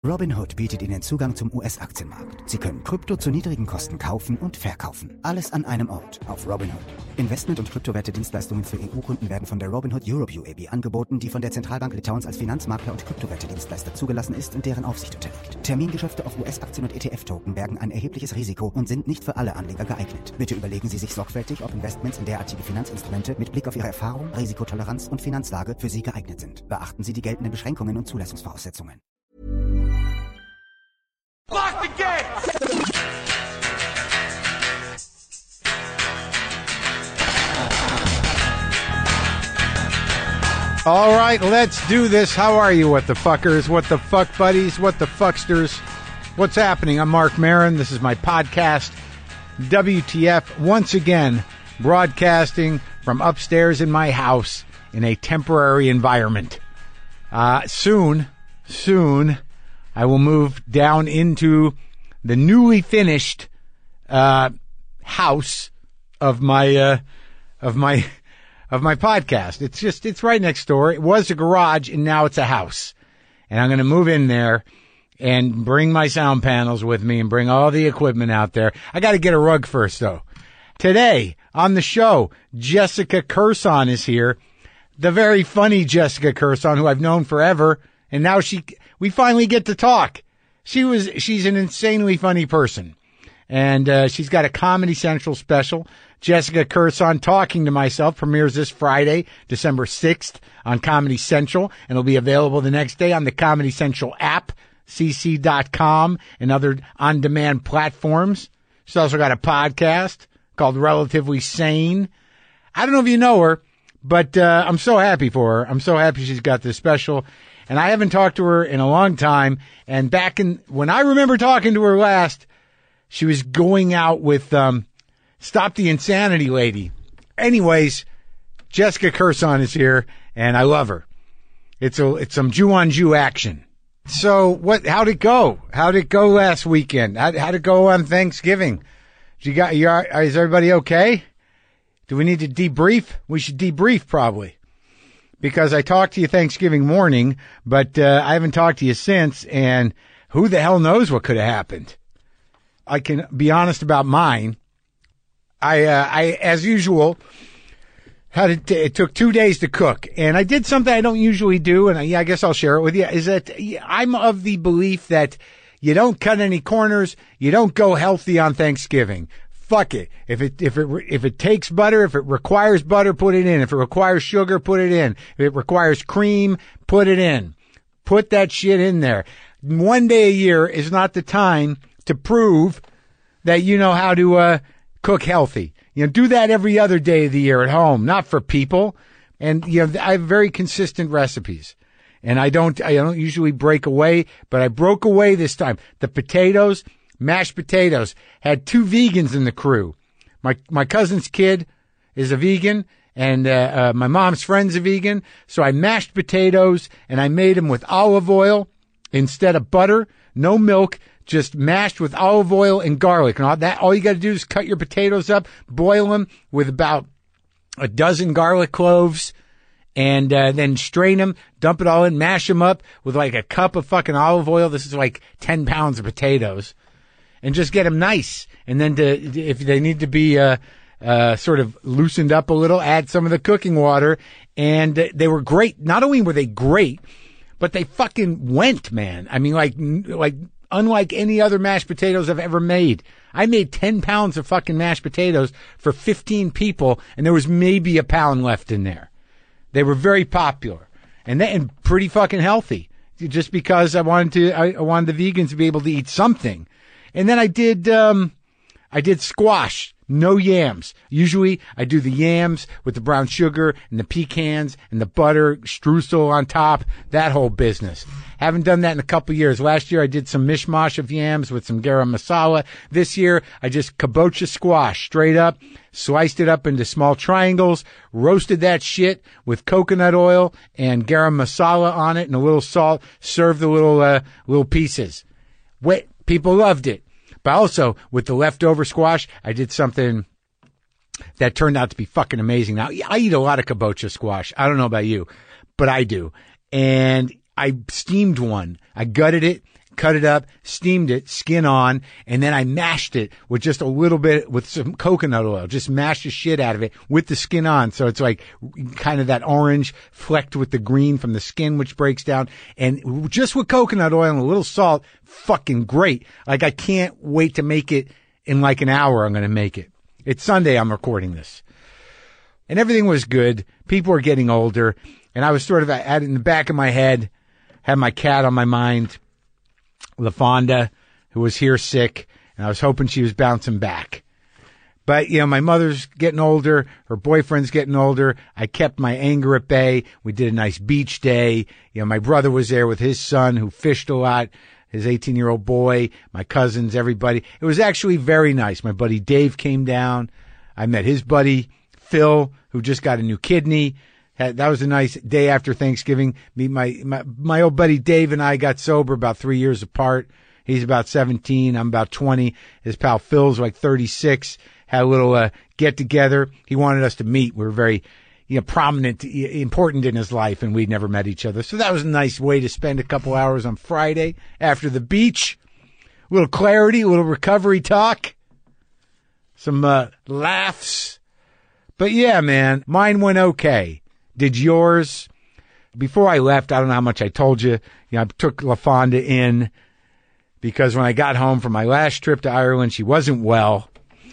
Robinhood bietet Ihnen Zugang zum US-Aktienmarkt. Sie können Krypto zu niedrigen Kosten kaufen und verkaufen. Alles an einem Ort auf Robinhood. Investment- und Kryptowerte-Dienstleistungen für EU-Kunden werden von der Robinhood Europe UAB angeboten, die von der Zentralbank Litauens als Finanzmakler und Kryptowerte-Dienstleister zugelassen ist und deren Aufsicht unterliegt. Termingeschäfte auf US-Aktien und ETF-Token bergen ein erhebliches Risiko und sind nicht für alle Anleger geeignet. Bitte überlegen Sie sich sorgfältig, ob Investments in derartige Finanzinstrumente mit Blick auf Ihre Erfahrung, Risikotoleranz und Finanzlage für Sie geeignet sind. Beachten Sie die geltenden Beschränkungen und Zulassungsvoraussetzungen. Lock the gate! All right, let's do this. How are you, what the fuckers, what the fuck buddies, what the fucksters? What's happening? I'm Mark Maron. This is my podcast, WTF, once again broadcasting from upstairs in my house in a temporary environment. Soon, I will move down into the newly finished house of my podcast. It's right next door. It was a garage and now it's a house. And I'm going to move in there and bring my sound panels with me and bring all the equipment out there. I got to get a rug first though. Today on the show, Jessica Kirson is here. The very funny Jessica Kirson, who I've known forever. And now we finally get to talk. She's an insanely funny person. And, she's got a Comedy Central special. Jessica Kirson, Talking to Myself, premieres this Friday, December 6th on Comedy Central. And it'll be available the next day on the Comedy Central app, cc.com, and other on-demand platforms. She's also got a podcast called Relatively Sane. I don't know if you know her, but, I'm so happy for her. I'm so happy she's got this special. And I haven't talked to her in a long time. And when I remember talking to her last, she was going out with, Stop the Insanity Lady. Anyways, Jessica Kirson is here and I love her. It's some Jew on Jew action. So how'd it go? How'd it go last weekend? How'd it go on Thanksgiving? Is everybody okay? Do we need to debrief? We should debrief probably. Because I talked to you Thanksgiving morning, but I haven't talked to you since, and who the hell knows what could have happened. I can be honest about mine. I as usual, it took 2 days to cook, and I did something I don't usually do, and I guess I'll share it with you, is that I'm of the belief that you don't cut any corners, you don't go healthy on Thanksgiving. Fuck it. If it takes butter, if it requires butter, put it in. If it requires sugar, put it in. If it requires cream, put it in. Put that shit in there. One day a year is not the time to prove that you know how to cook healthy. Do that every other day of the year at home, not for people. And I have very consistent recipes. And I don't usually break away, but I broke away this time. The potatoes, mashed potatoes, had 2 vegans in the crew. My cousin's kid is a vegan, and my mom's friend's a vegan. So I mashed potatoes, and I made them with olive oil instead of butter, no milk, just mashed with olive oil and garlic. And all you got to do is cut your potatoes up, boil them with about a dozen garlic cloves, and then strain them, dump it all in, mash them up with like a cup of fucking olive oil. This is like 10 pounds of potatoes. And just get them nice. And then if they need to be sort of loosened up a little, add some of the cooking water. And they were great. Not only were they great, but they fucking went, man. I mean, like unlike any other mashed potatoes I've ever made. I made 10 pounds of fucking mashed potatoes for 15 people, and there was maybe a pound left in there. They were very popular and pretty fucking healthy. Just because I wanted the vegans to be able to eat something. And then I did squash, no yams. Usually I do the yams with the brown sugar and the pecans and the butter, streusel on top, that whole business. Haven't done that in a couple of years. Last year I did some mishmash of yams with some garam masala. This year I just kabocha squash straight up, sliced it up into small triangles, roasted that shit with coconut oil and garam masala on it and a little salt, served the little pieces. People loved it. But also, with the leftover squash, I did something that turned out to be fucking amazing. Now, I eat a lot of kabocha squash. I don't know about you, but I do. And I steamed one. I gutted it, cut it up, steamed it, skin on, and then I mashed it with just a little bit, with some coconut oil. Just mashed the shit out of it with the skin on. So it's like kind of that orange flecked with the green from the skin, which breaks down. And just with coconut oil and a little salt, fucking great. Like, I can't wait to make it in like an hour. I'm going to make it. It's Sunday. I'm recording this. And everything was good. People were getting older. And I was sort of at it in the back of my head, had my cat on my mind, LaFonda, who was here sick, and I was hoping she was bouncing back. But, my mother's getting older, her boyfriend's getting older. I kept my anger at bay. We did a nice beach day. My brother was there with his son, who fished a lot, his 18-year-old boy, my cousins, everybody. It was actually very nice. My buddy Dave came down. I met his buddy Phil, who just got a new kidney. That was a nice day after Thanksgiving. My old buddy Dave and I got sober about 3 years apart. He's about 17. I'm about 20. His pal Phil's like 36. Had a little get together. He wanted us to meet. We were very prominent, important in his life, and we'd never met each other. So that was a nice way to spend a couple hours on Friday after the beach. A little clarity, a little recovery talk, some laughs. But yeah, man, mine went okay. Did yours? Before I left, I don't know how much I told you. I took LaFonda in because when I got home from my last trip to Ireland, she wasn't well.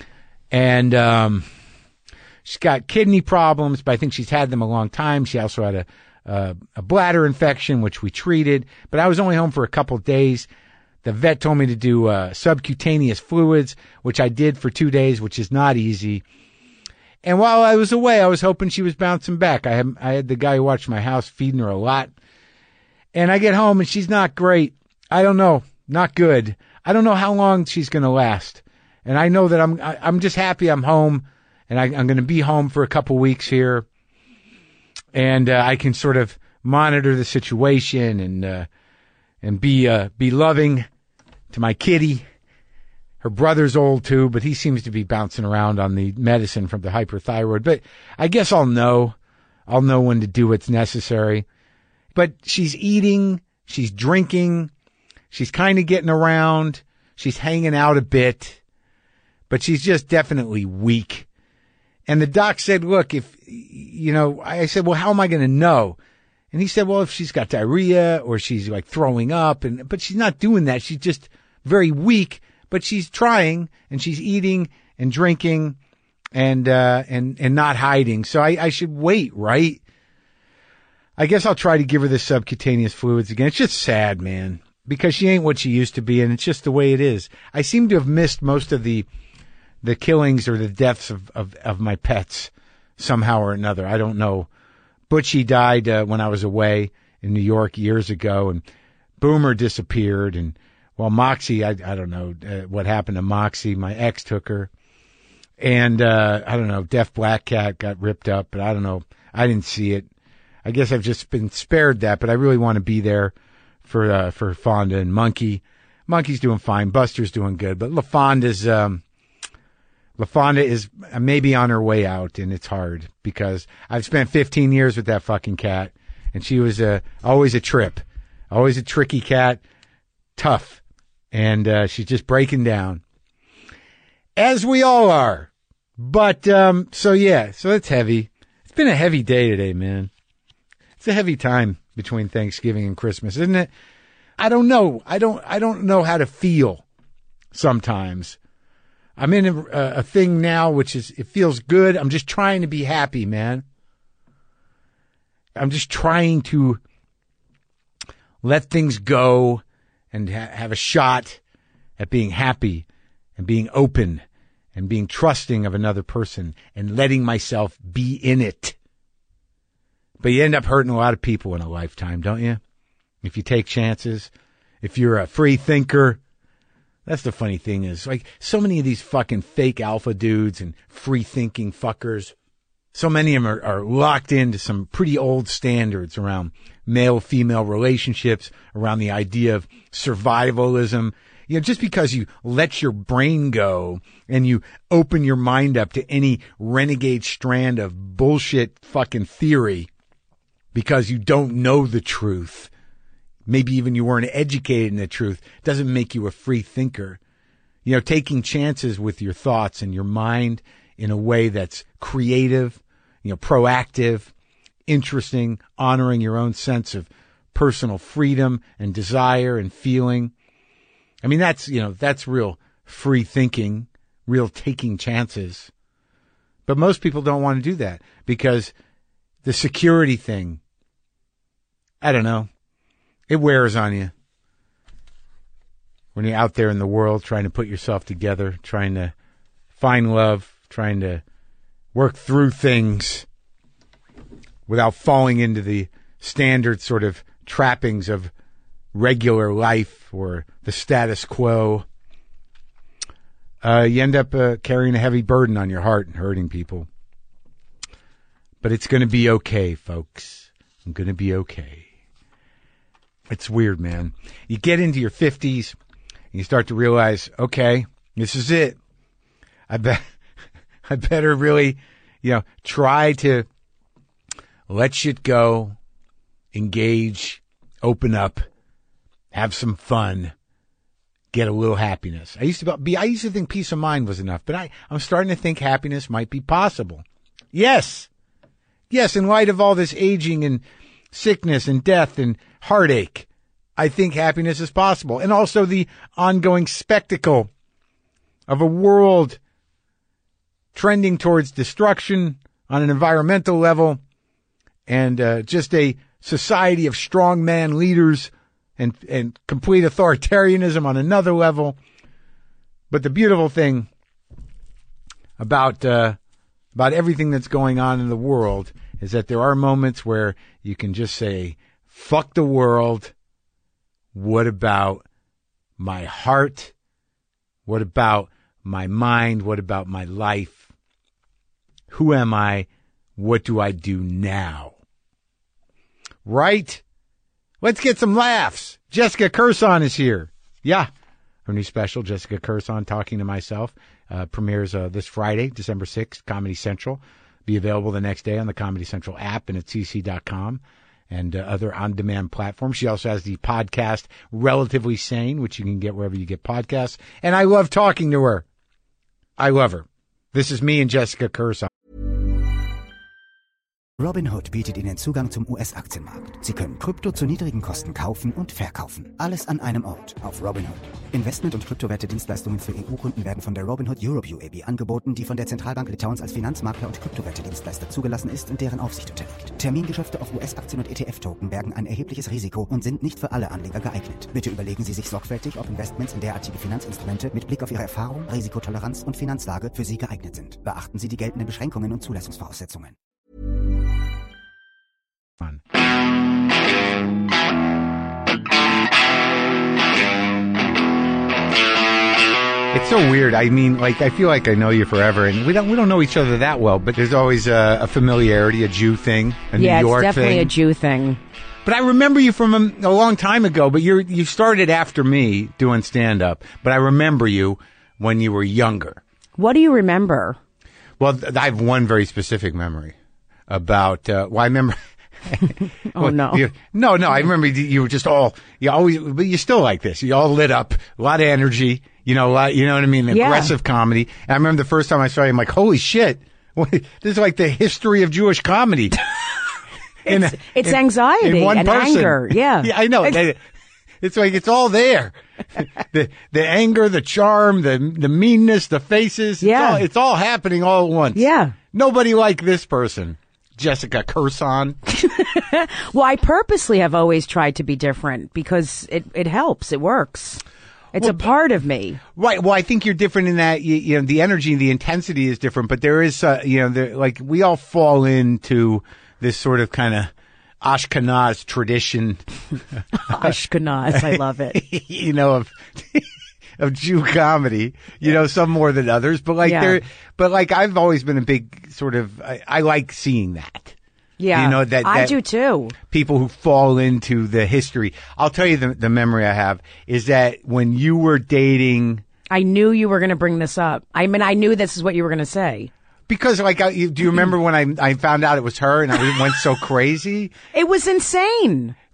And she's got kidney problems, but I think she's had them a long time. She also had a bladder infection, which we treated. But I was only home for a couple of days. The vet told me to do subcutaneous fluids, which I did for 2 days, which is not easy. And while I was away, I was hoping she was bouncing back. I had the guy who watched my house feeding her a lot. And I get home and she's not great. I don't know. Not good. I don't know how long she's going to last. And I know that I'm just happy I'm home, and I'm going to be home for a couple weeks here. And I can sort of monitor the situation and be loving to my kitty. Her brother's old too, but he seems to be bouncing around on the medicine from the hyperthyroid. But I guess I'll know when to do what's necessary. But she's eating, she's drinking, she's kind of getting around, she's hanging out a bit, but she's just definitely weak. And the doc said, look, I said, well, how am I going to know? And he said, well, if she's got diarrhea or she's like throwing up, but she's not doing that. She's just very weak. But she's trying, and she's eating and drinking and not hiding. So I should wait, right? I guess I'll try to give her the subcutaneous fluids again. It's just sad, man, because she ain't what she used to be, and it's just the way it is. I seem to have missed most of the killings or the deaths of my pets somehow or another. I don't know. Butchie died when I was away in New York years ago, and Boomer disappeared, and well, Moxie, I don't know what happened to Moxie. My ex took her. And, I don't know, Deaf Black Cat got ripped up, but I don't know. I didn't see it. I guess I've just been spared that, but I really want to be there for Fonda and Monkey. Monkey's doing fine. Buster's doing good, but LaFonda is maybe on her way out, and it's hard because I've spent 15 years with that fucking cat, and she was always a trip, always a tricky cat, tough. And she's just breaking down, as we all are. But so it's heavy. It's been a heavy day today, man. It's a heavy time between Thanksgiving and Christmas, isn't it? I don't know. I don't know how to feel sometimes. I'm in a thing now, which is, it feels good. I'm just trying to be happy, man. I'm just trying to let things go and have a shot at being happy and being open and being trusting of another person and letting myself be in it. But you end up hurting a lot of people in a lifetime, don't you? If you take chances, if you're a free thinker. That's the funny thing is, like, so many of these fucking fake alpha dudes and free thinking fuckers, so many of them are locked into some pretty old standards around male-female relationships, around the idea of survivalism. Just because you let your brain go and you open your mind up to any renegade strand of bullshit fucking theory because you don't know the truth, maybe even you weren't educated in the truth, doesn't make you a free thinker. You know, taking chances with your thoughts and your mind in a way that's creative, you know, proactive, interesting, honoring your own sense of personal freedom and desire and feeling. I mean, that's real free thinking, real taking chances. But most people don't want to do that because the security thing, I don't know, it wears on you. When you're out there in the world trying to put yourself together, trying to find love, trying to work through things without falling into the standard sort of trappings of regular life or the status quo, you end up carrying a heavy burden on your heart and hurting people. But it's going to be okay, folks. I'm going to be okay. It's weird, man. You get into your 50s and you start to realize, okay, this is it. I better really, try to let shit go, engage, open up, have some fun, get a little happiness. I used to think peace of mind was enough, but I'm starting to think happiness might be possible. Yes, in light of all this aging and sickness and death and heartache, I think happiness is possible. And also the ongoing spectacle of a world trending towards destruction on an environmental level and just a society of strongman leaders and complete authoritarianism on another level. But the beautiful thing about everything that's going on in the world is that there are moments where you can just say, fuck the world. What about my heart? What about my mind? What about my life? Who am I? What do I do now? Right? Let's get some laughs. Jessica Kirson is here. Yeah. Her new special, Jessica Kirson, Talking to Myself, premieres this Friday, December 6th, Comedy Central. Be available the next day on the Comedy Central app and at cc.com and other on-demand platforms. She also has the podcast Relatively Sane, which you can get wherever you get podcasts. And I love talking to her. I love her. This is me and Jessica Kirson. Robinhood bietet Ihnen Zugang zum US-Aktienmarkt. Sie können Krypto zu niedrigen Kosten kaufen und verkaufen. Alles an einem Ort auf Robinhood. Investment- und Kryptowerte-Dienstleistungen für EU-Kunden werden von der Robinhood Europe UAB angeboten, die von der Zentralbank Litauens als Finanzmakler und Kryptowerte-Dienstleister zugelassen ist und deren Aufsicht unterliegt. Termingeschäfte auf US-Aktien und ETF-Token bergen ein erhebliches Risiko und sind nicht für alle Anleger geeignet. Bitte überlegen Sie sich sorgfältig, ob Investments in derartige Finanzinstrumente mit Blick auf Ihre Erfahrung, Risikotoleranz und Finanzlage für Sie geeignet sind. Beachten Sie die geltenden Beschränkungen und Zulassungsvoraussetzungen. Fun. It's so weird. I mean, I feel like I know you forever, and we don't know each other that well. But there's always a familiarity, a Jew thing, a New York thing. Yeah, it's definitely a Jew thing. But I remember you from a long time ago. But you started after me doing stand up. But I remember you when you were younger. What do you remember? Well, I have one very specific memory about. I remember. Oh, no. No. I remember you were just but you're still like this. You all lit up, a lot of energy, you know what I mean? Aggressive comedy. And I remember the first time I saw you, I'm like, holy shit. This is like the history of Jewish comedy. It's anxiety and anger. Yeah. Yeah, I know. It's like, it's all there. The anger, the charm, the meanness, the faces. Yeah. It's all happening all at once. Yeah. Nobody like this person. Jessica Kirson. Well, I purposely have always tried to be different because it helps. It works. It's a part of me. Right. Well, I think you're different in that, the energy, the intensity is different, but there is, we all fall into this sort of kind of Ashkenaz tradition. Ashkenaz. I love it. Of Jew comedy, some more than others, but I've always been a big sort of, I like seeing that. Yeah. I do too. People who fall into the history. I'll tell you the memory I have is that when you were dating. I knew you were going to bring this up. I mean, I knew this is what you were going to say. Because, do you remember when I found out it was her and I went so crazy? It was insane.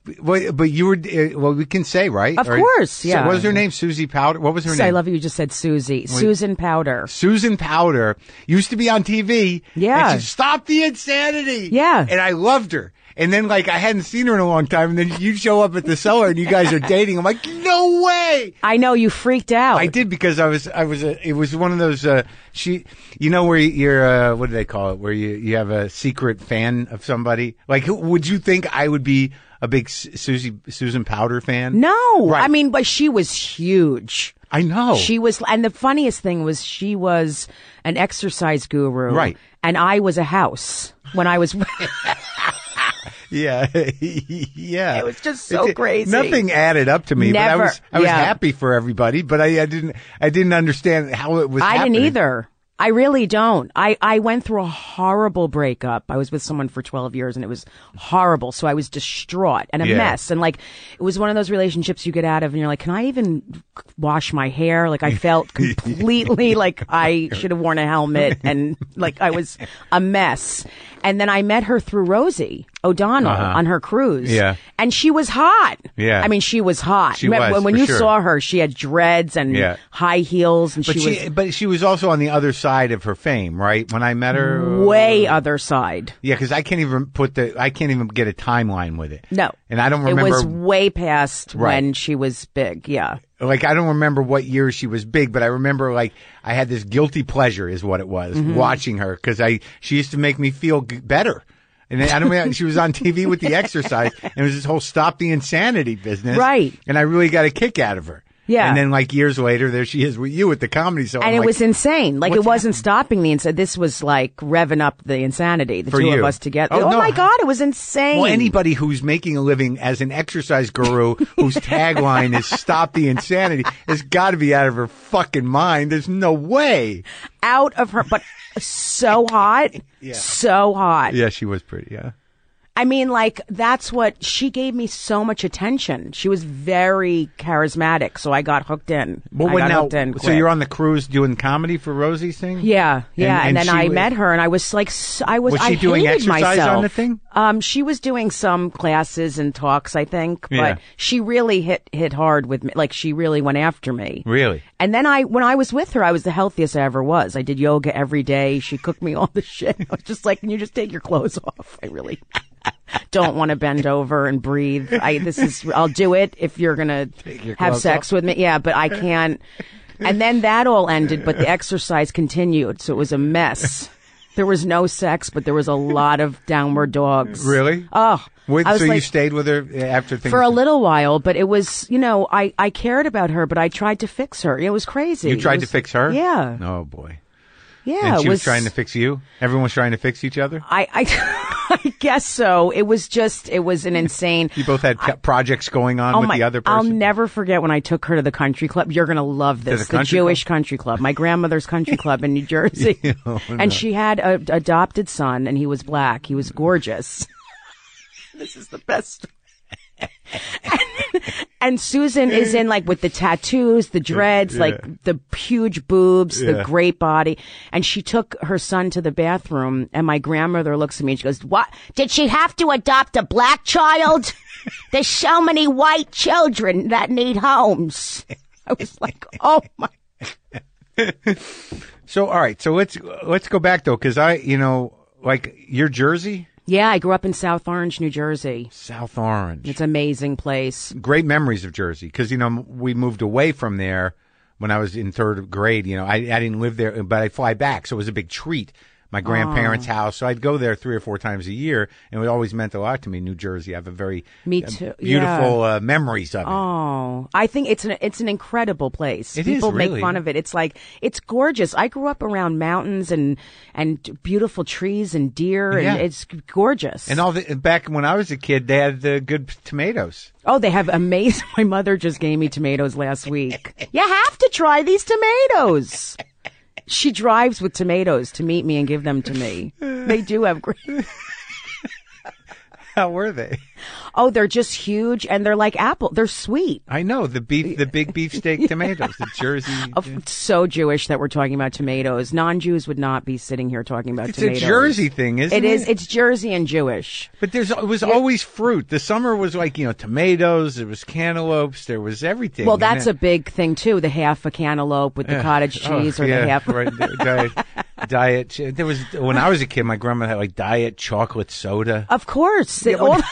But you were, well, we can say, right? Of course, yeah. So what was her name? Susie Powder? What was her So name? I love you just said Susie. Susan Powder. Susan Powder used to be on TV. Yeah. And she stopped the insanity. Yeah. And I loved her. And then, like, I hadn't seen her in a long time, and then you show up at the cellar, and you guys are dating. I'm like, no way! I know, you freaked out. I did, because it was one of those, you know where you're, what do they call it? Where you have a secret fan of somebody? Like, would you think I would be a big Susan Powder fan? No. Right. I mean, but she was huge. I know. She was, and the funniest thing was she was an exercise guru. Right. And I was a house when I was... Yeah, yeah. It was just so crazy. Nothing added up to me, Never. but I was Yeah. happy for everybody, but I didn't understand how it was I happening. didn't either. I really don't. I went through a horrible breakup. I was with someone for 12 years and it was horrible. So I was distraught and a Yeah. mess. And like, it was one of those relationships you get out of and you're like, can I even wash my hair? Like I felt completely like I should have worn a helmet and like I was a mess. And then I met her through Rosie O'Donnell on her cruise. Yeah. And she was hot. Yeah. I mean, she was hot. She was, when for you sure. saw her, she had dreads and Yeah. high heels and But she was also on the other side of her fame, right? When I met her, way other side. yeah, because I can't even get a timeline with it. No. And I don't remember. It was way past Right. when she was big. Yeah. Like, I don't remember what year she was big, but I remember, like, I had this guilty pleasure is what it was, Mm-hmm. watching her, because she used to make me feel better. And then, I don't know, she was on TV with the exercise, and it was this whole stop the insanity business. Right. And I really got a kick out of her. Yeah. And then, like, years later, there she is with you at the comedy show. And it was insane. Like, it wasn't stopping me. And so this was like revving up the insanity, the For two you. of us together. Oh, Oh, no. my God, it was insane. Well, anybody who's making a living as an exercise guru whose tagline is "Stop the Insanity" has got to be out of her fucking mind. There's no way. Out of her, but so hot. Yeah. So hot. Yeah, she was pretty. Yeah. I mean, like, that's what she gave me so much attention. She was very charismatic. So I got hooked in. Well, I got hooked in so quick. you're on the cruise doing comedy for Rosie's thing? Yeah, yeah. And And, then she I was- met her and I was like, Was she I doing hated exercise myself. on the thing? She was doing some classes and talks, I think, Yeah. but she really hit hard with me. Like, she really went after me. Really? And then when I was with her, I was the healthiest I ever was. I did yoga every day. She cooked me all the shit. I was just like, can you just take your clothes off? I really don't want to bend over and breathe. I'll do it if you're going to have clothes sex with me. Yeah, but I can't. And then that all ended, but the exercise continued. So it was a mess. There was no sex, but there was a lot of downward dogs. Really? Oh. Wait, I was so you like- stayed with her after things? For a little while, but it was, I cared about her, but I tried to fix her. It was crazy. You tried It to was- fix her? Yeah. Oh boy. Yeah. And it she was trying to fix you. Everyone was trying to fix each other. I I guess so. It was an insane. You both had projects going on with the other person. I'll never forget when I took her to the country club. You're going to love this. the The country Jewish country club. My grandmother's country club in New Jersey. Oh, no. And she had an adopted son and he was black. He was gorgeous. This is the best. And Susan is in like with the tattoos, the dreads, like the huge boobs, the great body. And she took her son to the bathroom and my grandmother looks at me and she goes, "What? Did she have to adopt a black child? There's so many white children that need homes." I was like, oh my. So all right, so let's go back though, because like you're Jersey, Yeah, I grew up in South Orange, New Jersey. South Orange. It's an amazing place. Great memories of Jersey because we moved away from there when I was in third grade. I didn't live there, but I fly back, so it was a big treat. My grandparents' house, so I'd go there 3 or 4 times a year, and it always meant a lot to me. New Jersey, I have Me too. beautiful memories of it. Oh, I think it's an incredible place. It is, People really. make fun of it. It's like, it's gorgeous. I grew up around mountains and beautiful trees and deer, and Yeah. it's gorgeous. And back when I was a kid, they had the good tomatoes. Oh, they have amazing. My mother just gave me tomatoes last week. You have to try these tomatoes. She drives with tomatoes to meet me and give them to me. They do have great. How were they? Oh, they're just huge, and they're like apple. They're sweet. I know the big beefsteak tomatoes, the Jersey. It's so Jewish that we're talking about tomatoes. Non-Jews would not be sitting here talking about tomatoes. It's a Jersey thing, isn't it? It is. It's Jersey and Jewish. But it was always fruit. The summer was like, tomatoes. There was cantaloupes. There was everything. Well, that's a big thing too. The half a cantaloupe with the cottage cheese, or the half. Right. Diet. There was when I was a kid. My grandma had like diet chocolate soda. Of course.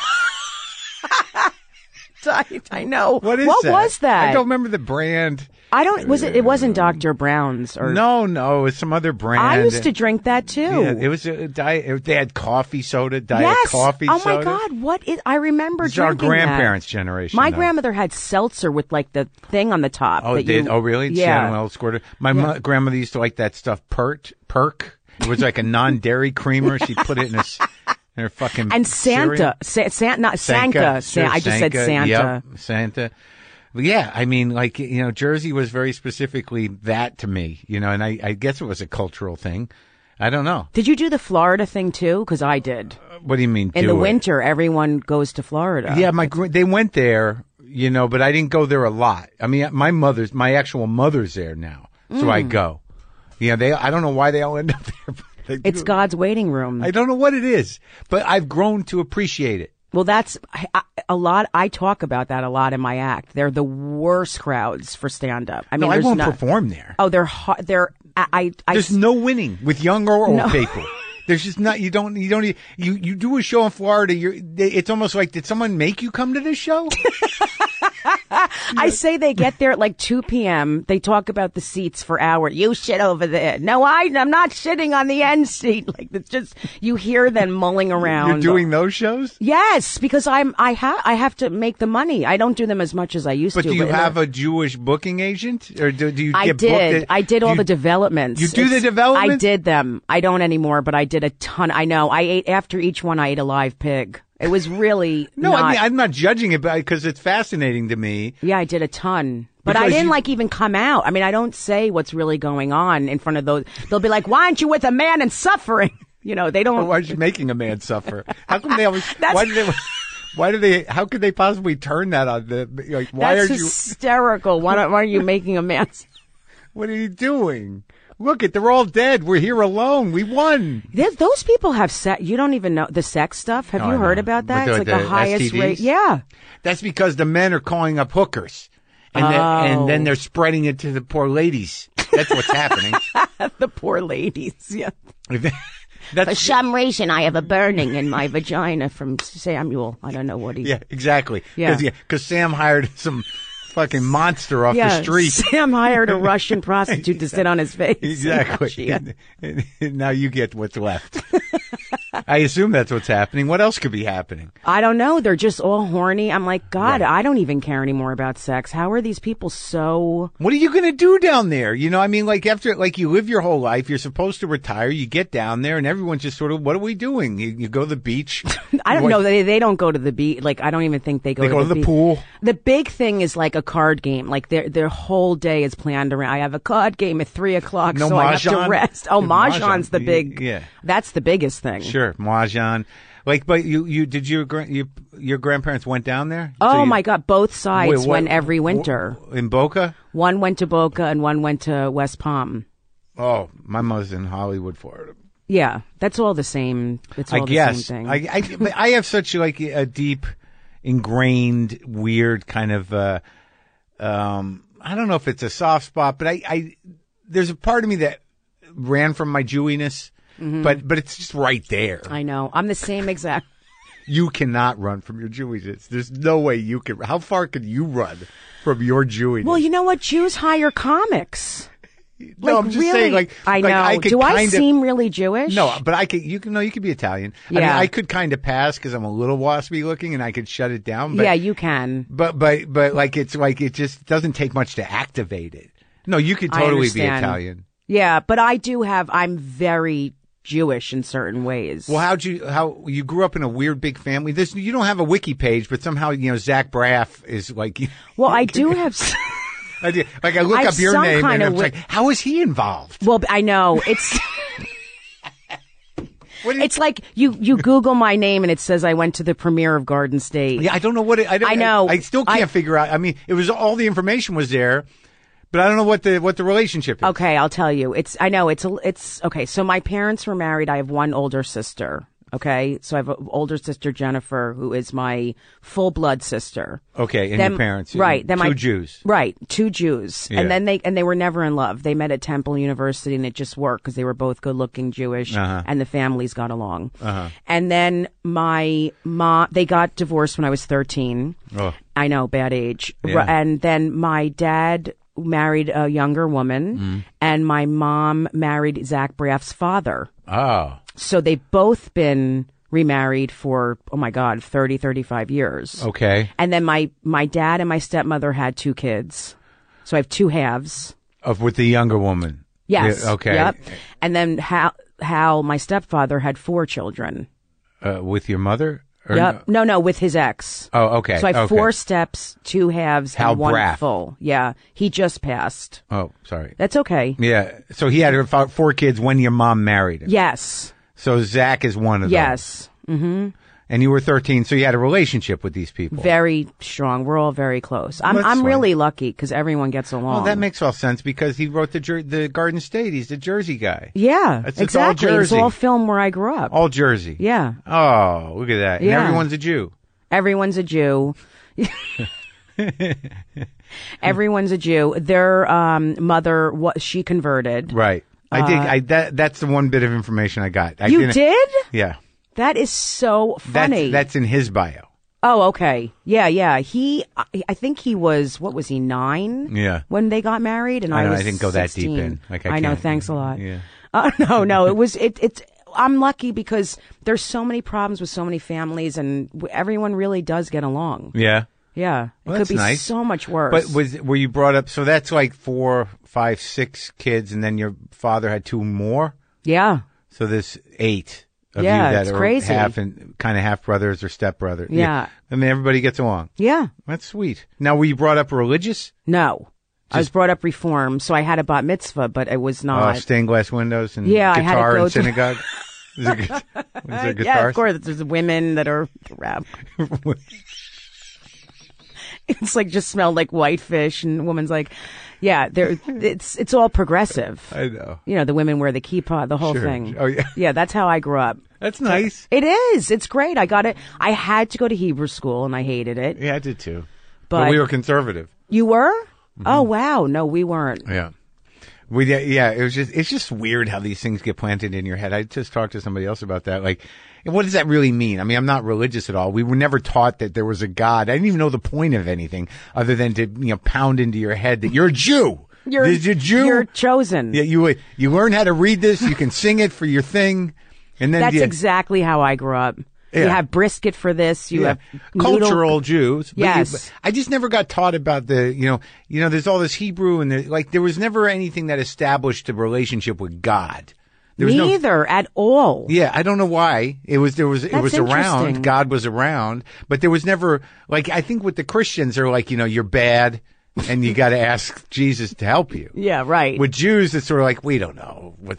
I know. What was that? I don't remember the brand. I don't. It wasn't Dr. Brown's or no. It was some other brand. I used to drink that too. Yeah, it was a diet. They had coffee soda, coffee soda. Oh my God! I remember it's drinking our grandparents' generation. My grandmother had seltzer with like the thing on the top. Oh, really? Yeah. Well, squirted. My grandmother used to like that stuff. Perk. It was like a non-dairy creamer. She put it in her fucking and Santa, Sanka. Sure, I just said Santa. Yep, Santa. But yeah, I mean, like, Jersey was very specifically that to me, and I guess it was a cultural thing. I don't know. Did you do the Florida thing too? Because I did. What do you mean? In the winter, everyone goes to Florida. Yeah, they went there, but I didn't go there a lot. I mean, my actual mother's there now, so I go. Yeah, I don't know why they all end up there. It's God's waiting room. I don't know what it is, but I've grown to appreciate it. Well, that's a lot. I talk about that a lot in my act. They're the worst crowds for stand-up. I mean, I won't perform there. Oh, they're hard. There's no winning with young or old people. There's just not. You do a show in Florida. It's almost like, did someone make you come to this show? I say they get there at like 2 p.m. They talk about the seats for hours. You shit over there. No, I'm not shitting on the end seat. Like, it's just, you hear them mulling around. You're doing those shows? Yes, because I have to make the money. I don't do them as much as I used to. But do you have a Jewish booking agent, or do you get booked? I did all the developments. You do the developments? I did them. I don't anymore, but I did a ton. I know. I ate after each one. I ate a live pig. It was really I mean, I'm not judging it because it's fascinating to me. Yeah, I did a ton. But I didn't even come out. I mean, I don't say what's really going on in front of those. They'll be like, why aren't you with a man and suffering? They don't. Well, why are you making a man suffer? How come they always, why do they, how could they possibly turn that on That's hysterical. Why are you making a man? What are you doing? Look, they're all dead. We're here alone. We won. Those people have sex. You don't even know the sex stuff. Have you heard about that? It's like the highest STDs? rate. Yeah. That's because the men are calling up hookers. And then they're spreading it to the poor ladies. That's what's happening. The poor ladies. Yeah. For some reason, I have a burning in my vagina from Samuel. I don't know what he. Yeah, exactly. Yeah. Because Sam hired some fucking monster off the street. Sam hired a Russian prostitute to sit on his face. Exactly. And now you get what's left. I assume that's what's happening. What else could be happening? I don't know. They're just all horny. I'm like, God, right. I don't even care anymore about sex. How are these people so... What are you going to do down there? I mean, after you live your whole life, you're supposed to retire, you get down there, and everyone's just sort of, what are we doing? You go to the beach? I don't know. They don't go to the beach. I don't even think they go to the pool. The big thing is like a card game. Their whole day is planned around, I have a card game at 3:00, so I have to rest. Oh, Mahjong's the big... Yeah. That's the biggest thing. Sure, Mahjong. But you did your grandparents went down there? Oh my God, both sides went every winter. In Boca? One went to Boca and one went to West Palm. Oh, my mother's in Hollywood, Florida. Yeah, that's all the same. It's all the same thing. But I have such a deep, ingrained, weird kind of. I don't know if it's a soft spot, but there's a part of me that ran from my Jewiness. Mm-hmm. But it's just right there. I know. I'm the same exact. You cannot run from your Jewiness. There's no way you can. How far can you run from your Jewiness? Well, you know what? Jews hire comics. No, I'm just saying. I know. Do I seem really Jewish? No, but you could be Italian. Yeah. I mean, I could kind of pass because I'm a little waspy looking, and I could shut it down. But, yeah, you can. But it just doesn't take much to activate it. No, you could totally be Italian. Yeah, but I'm very Jewish in certain ways. Well, how you grew up in a weird big family? You don't have a wiki page, but somehow Zach Braff is like. Well, I do have. I look up your name and I'm like, how is he involved? Well, I know it's. It's like you Google my name and it says I went to the premiere of Garden State. Yeah, I don't know what it, I know. I still can't figure out. I mean, it was all the information was there, but I don't know what the relationship is. Okay, I'll tell you. It's okay. So my parents were married. I have one older sister. Okay, so I have an older sister, Jennifer, who is my full blood sister. Okay, and your parents, right? Then two Jews, right? Two Jews, Yeah. and then they were never in love. They met at Temple University, and it just worked because they were both good looking Jewish, and the families got along. And then my mom, they got divorced when I was 13. Oh. I know, bad age. Yeah. And then my dad married a younger woman, and my mom married Zach Braff's father. Oh. So they've both been remarried for, 30, 35 years. Okay. And then my dad and my stepmother had 2 kids. So I have 2 halves. With the younger woman. Yes. Yeah, okay. Yep. And then Hal, my stepfather, had 4 children. With your mother? Or Yep. No, with his ex. Oh, okay. So I have okay. 4 steps, 2 halves, Hal and 1 Braff. full. Yeah. He just passed. Oh, sorry. That's okay. Yeah. So he had about 4 kids when your mom married him. Yes. So Zach is one of them. Yes. Mm-hmm. And you were 13, so you had a relationship with these people. Very strong. We're all very close. I'm That's fine. really lucky because everyone gets along. Well, that makes all sense because he wrote the Garden State. He's the Jersey guy. Yeah, It's all exactly. Jersey. It's all film where I grew up. All Jersey. Yeah. Oh, look at that. And Yeah. everyone's a Jew. Everyone's a Jew. Everyone's a Jew. Their mother, she converted. Right. I did. That's the one bit of information I got. You did? Yeah. That is so funny. That's in his bio. Oh, okay. Yeah. I think he was, what was he, 9? Yeah. When they got married, and I was I didn't go that deep 16. in. Like I know. can't- Thanks a lot. Yeah. No. It was. It's. I'm lucky because there's so many problems with so many families, and everyone really does get along. Yeah. Yeah, Well, it that's could be nice. so much worse. But were you brought up? So that's like 4, 5, 6 kids, and then your father had 2 more. yeah, So there's 8 of Yeah, you that it's are crazy. half brothers or step brothers. Yeah. I mean, everybody gets along. yeah. That's sweet. Now, were you brought up religious? No, I was brought up Reform, so I had a bat mitzvah, but it was not. Stained glass windows and Yeah, I had to guitar go in to- synagogue. Was there Yeah, guitars? of course. There's women that are rap. It's like just smelled like whitefish, and the woman's like, yeah, it's all progressive. I know. You know, the women wear the kippah, the whole Sure. thing. Oh, yeah. Yeah, that's how I grew up. That's nice. It is. It's great. I got it. I had to go to Hebrew school, and I hated it. Yeah, I did too. But we were conservative. You were? Oh, wow. No, we weren't. Yeah. It's just weird how these things get planted in your head. I just talked to somebody else about that. Like, what does that really mean? I mean, I'm not religious at all. We were never taught that there was a God. I didn't even know the point of anything other than to, pound into your head that you're a Jew. You're a Jew. You're chosen. Yeah, you learn how to read this. You can sing it for your thing. And then That's exactly how I grew up. You Yeah. have brisket for this. You have cultural Jews. But Yes. I just never got taught about there's all this Hebrew and there was never anything that established a relationship with God. There was Me either at all. Yeah, I don't know why. It was That's interesting. around. God was around, but there was never I think with the Christians they're like, you're bad and you got to ask Jesus to help you. Yeah, right. With Jews it's sort of like we don't know what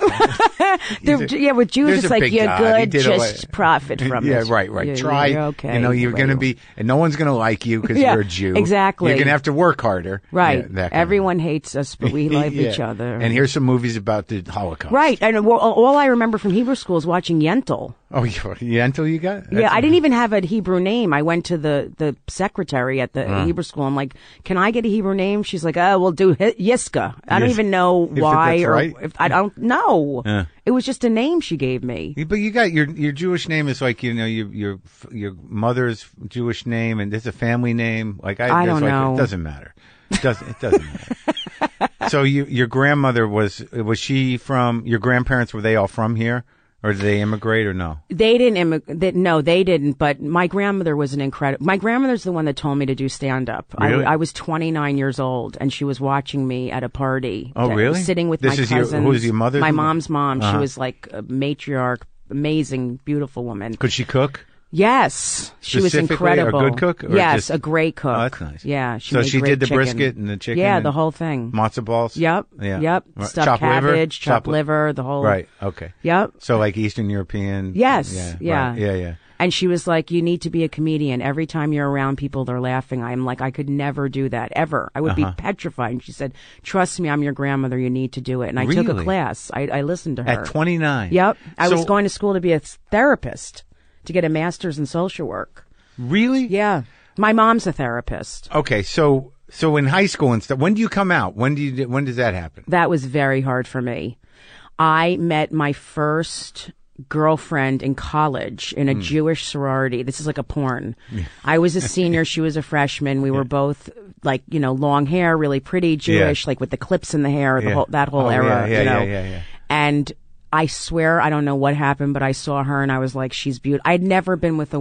With Jews, there's it's a like big you're God. He good, did all just that. profit from Yeah, it. right. Try. You're okay. You're going to be, and no one's going to like you because Yeah, you're a Jew. exactly. You're going to have to work harder. Right. Yeah, that kind of Everyone hates us, but we love Yeah. each other. And here's some movies about the Holocaust. Right. And all I remember from Hebrew school is watching Yentl. Oh, Yentl you got? Yeah, I didn't even have a Hebrew name. I went to the secretary at the Hebrew school. I'm like, can I get a Hebrew name? She's like, oh, we'll do Yiska. I don't even know why that's or right. if I don't know. Yeah. It was just a name she gave me. But you got your Jewish name is like your mother's Jewish name, and there's a family name. I don't know. It doesn't matter. It doesn't matter. So your grandmother was she from your grandparents? Were they all from here, or did they immigrate, or no? They didn't immigrate. No, they didn't. But my grandmother was an incredible. My grandmother's the one that told me to do stand up. Really? I was 29 years old, and she was watching me at a party. Oh, really? Sitting with This my is your- cousins. who's your mother? My mom's mom. Uh-huh. She was like a matriarch, amazing, beautiful woman. Could she cook? Yes, she was Specifically, incredible. a good cook? Or Yes, just- a great cook. Oh, that's nice. Yeah, So made she great did the chicken. brisket and the chicken? Yeah, and the whole thing. matzo balls? Yep. Yeah. Yep. Right. Stuffed Chopped liver? cabbage, chopped liver, the whole. Right. Okay. Yep. So like Eastern European? Yes. Yeah. Right. Yeah. And she was like, you need to be a comedian. Every time you're around people, they're laughing. I'm like, I could never do that, ever. I would be petrified. And she said, trust me, I'm your grandmother. You need to do it. And I took a Really? class. I listened to her. At 29? Yep. I So- was going to school to be a therapist, to get a master's in social work. Really? Yeah. My mom's a therapist. Okay. So in high school and stuff, when do you come out? When does that happen? That was very hard for me. I met my first girlfriend in college in a Jewish sorority. This is like a porn. I was a senior. She was a freshman. We were both like, long hair, really pretty Jewish, like with the clips in the hair, that whole era, Yeah. And I swear, I don't know what happened, but I saw her and I was like, she's beautiful. I'd never been with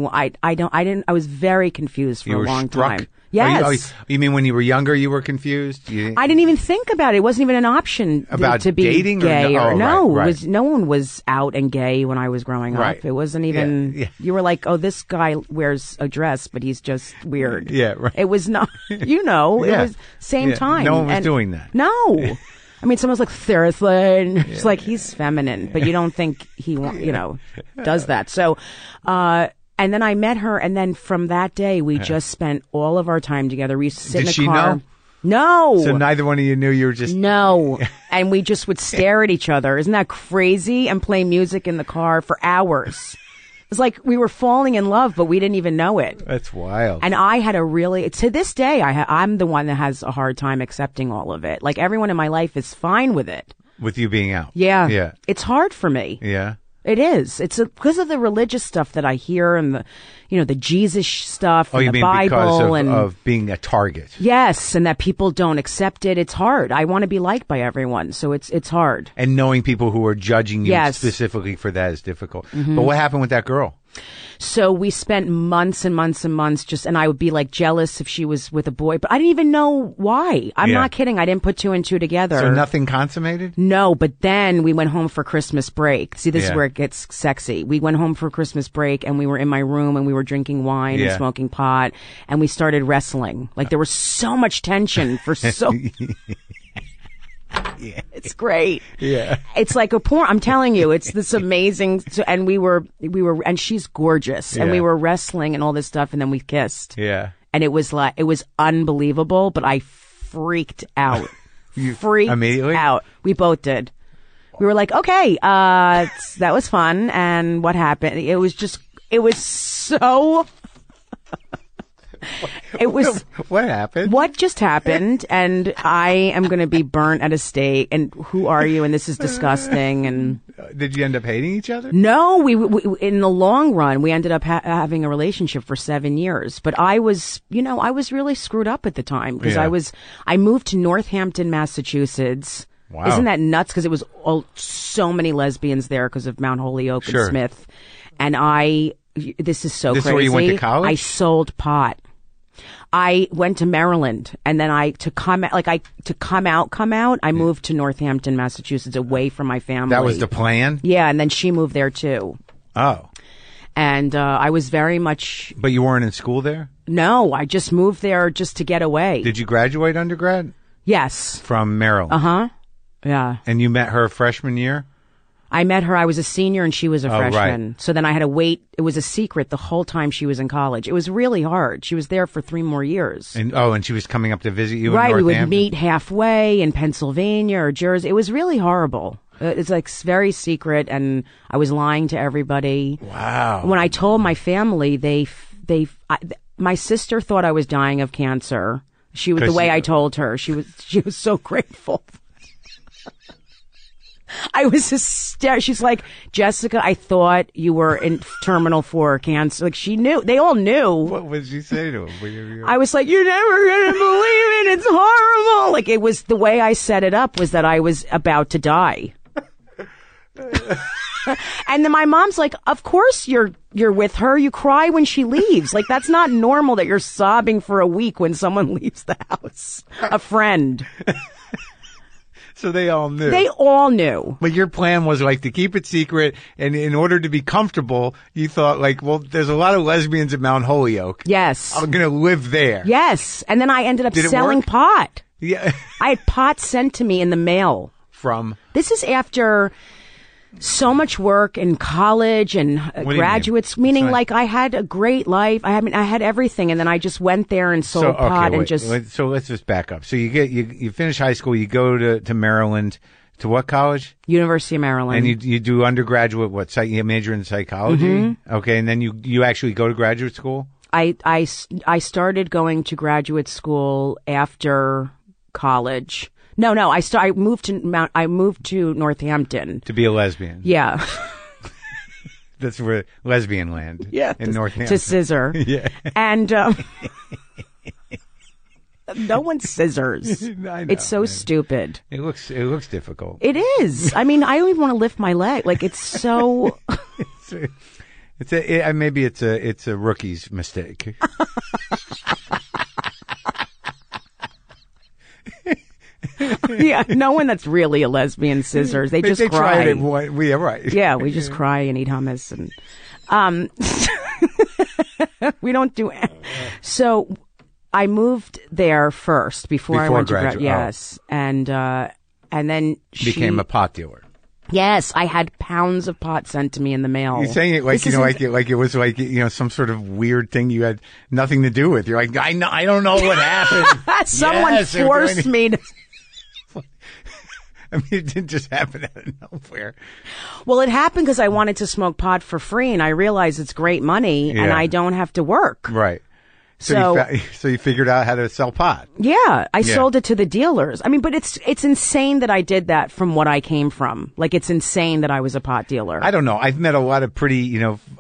I was very confused for You a were long struck? time. Yes. You mean when you were younger, you were confused? I didn't even think about it. It wasn't even an option About to be dating or gay. no? Oh, no, right. It was, no one was out and gay when I was growing Right. up. It wasn't even. Yeah. You were like, oh, this guy wears a dress, but he's just weird. Yeah, right. It was not. Yeah. It was same Yeah. time. No one was And- doing that. No. I mean, someone's like seriously. It's like he's feminine, but you don't think he, does that. So, and then I met her, and then from that day, we just spent all of our time together. We used to sit in Did a she car. know? No. So neither one of you knew you were just... No. And we just would stare at each other. Isn't that crazy? And play music in the car for hours. It's like we were falling in love, but we didn't even know it. That's wild. And I had to this day, I'm the one that has a hard time accepting all of it. Like everyone in my life is fine with it. With you being out. Yeah. Yeah. It's hard for me. Yeah. It is. It's because of the religious stuff that I hear and the Jesus stuff Oh, and you the mean Bible because and of being a target? yes, and that people don't accept it. It's hard. I want to be liked by everyone, so it's hard. And knowing people who are judging you Yes. specifically for that is difficult. But what happened with that girl? So we spent months and months and months and I would be like jealous if she was with a boy, but I didn't even know why. I'm Yeah. not kidding. I didn't put two and two together. So nothing consummated? No, but then we went home for Christmas break. See, this is Yeah. where it gets sexy. We went home for Christmas break and we were in my room and we were drinking wine and Yeah. smoking pot and we started wrestling. Like there was so much tension for so. Yeah. It's great. Yeah. It's like a porn. I'm telling you, it's this amazing. And we were, and she's gorgeous and Yeah. we were wrestling and all this stuff and then we kissed. Yeah. And it was unbelievable, but I freaked out. Freaked immediately? out. We both did. We were like, okay, that was fun. And what happened? It was so, it was, What happened? what just happened? And I am going to be burnt at a stake. And who are you? And this is disgusting. And Did you end up hating each other? no, we in the long run, we ended up having a relationship for 7 years. But I was really screwed up at the time because Yeah. I moved to Northampton, Massachusetts. Wow. Isn't that nuts? Because it was so many lesbians there because of Mount Holyoke Sure. and Smith. And this is so This is crazy. where you went to college? I sold pot. I went to Maryland, and then to come out. I moved to Northampton, Massachusetts, away from my family. That was the plan? Yeah, and then she moved there too. Oh. And I was very much But you weren't in school there? no. I just moved there just to get away. Did you graduate undergrad? Yes. From Maryland? Yeah. And you met her freshman year? I met her. I was a senior and she was a Oh, right. freshman. So then I had to wait. It was a secret the whole time she was in college. It was really hard. She was there for 3 more years. And she was coming up to visit you Right. in We Northampton? would meet halfway in Pennsylvania or Jersey. It was really horrible. It's like very secret, and I was lying to everybody. Wow. When I told my family, my sister thought I was dying of cancer. She was the 'Cause way you- I told her. She was so grateful. I was hysterical. She's like, Jessica, I thought you were in terminal 4 cancer. Like she knew. They all knew. What would you say to him? I was like, you're never going to believe it. It's horrible. Like it was the way I set it up was that I was about to die. And then my mom's like, of course you're with her. You cry when she leaves. Like that's not normal that you're sobbing for a week when someone leaves the house. A friend. So they all knew. They all knew. But your plan was like to keep it secret, and in order to be comfortable, you thought like, well, there's a lot of lesbians at Mount Holyoke. Yes. I'm going to live there. Yes. And then I ended up Did it selling work? pot. Yeah. I had pot sent to me in the mail. From? This is after so much work in college and do you graduates, mean? meaning Sorry. like I had a great life. I had everything, and then I just went there and sold pot and wait. just. So let's just back up. So you finish high school, you go to Maryland, to what college? University of Maryland. And you do undergraduate, you major in psychology? Mm-hmm. Okay, and then you actually go to graduate school? I started going to graduate school after college. No, I moved to Northampton. To be a lesbian. Yeah. That's where lesbian land. Yeah. In Northampton. To scissor. Yeah. And no one scissors. I know, It's so man. stupid. It looks difficult. It is. I mean, I don't even want to lift my leg. Like, it's so. Maybe it's a rookie's mistake. Yeah, no one that's really a lesbian scissors. They just they cry. tried it. Yeah, right. Yeah, we just cry and eat hummus and we don't do. So I moved there first before I went to graduate. Yes, and then she Became a pot dealer. Yes, I had pounds of pot sent to me in the mail. You're saying it like This isn't- like it was like some sort of weird thing you had nothing to do with. You're like, I don't know what happened. Someone Yes, it was forced doing- me to. I mean, it didn't just happen out of nowhere. Well, it happened because I wanted to smoke pot for free, and I realized it's great money, and Yeah. I don't have to work. Right. So- So you figured out how to sell pot. Yeah, I Yeah. sold it to the dealers. I mean, but it's insane that I did that from what I came from. Like, it's insane that I was a pot dealer. I don't know. I've met a lot of pretty,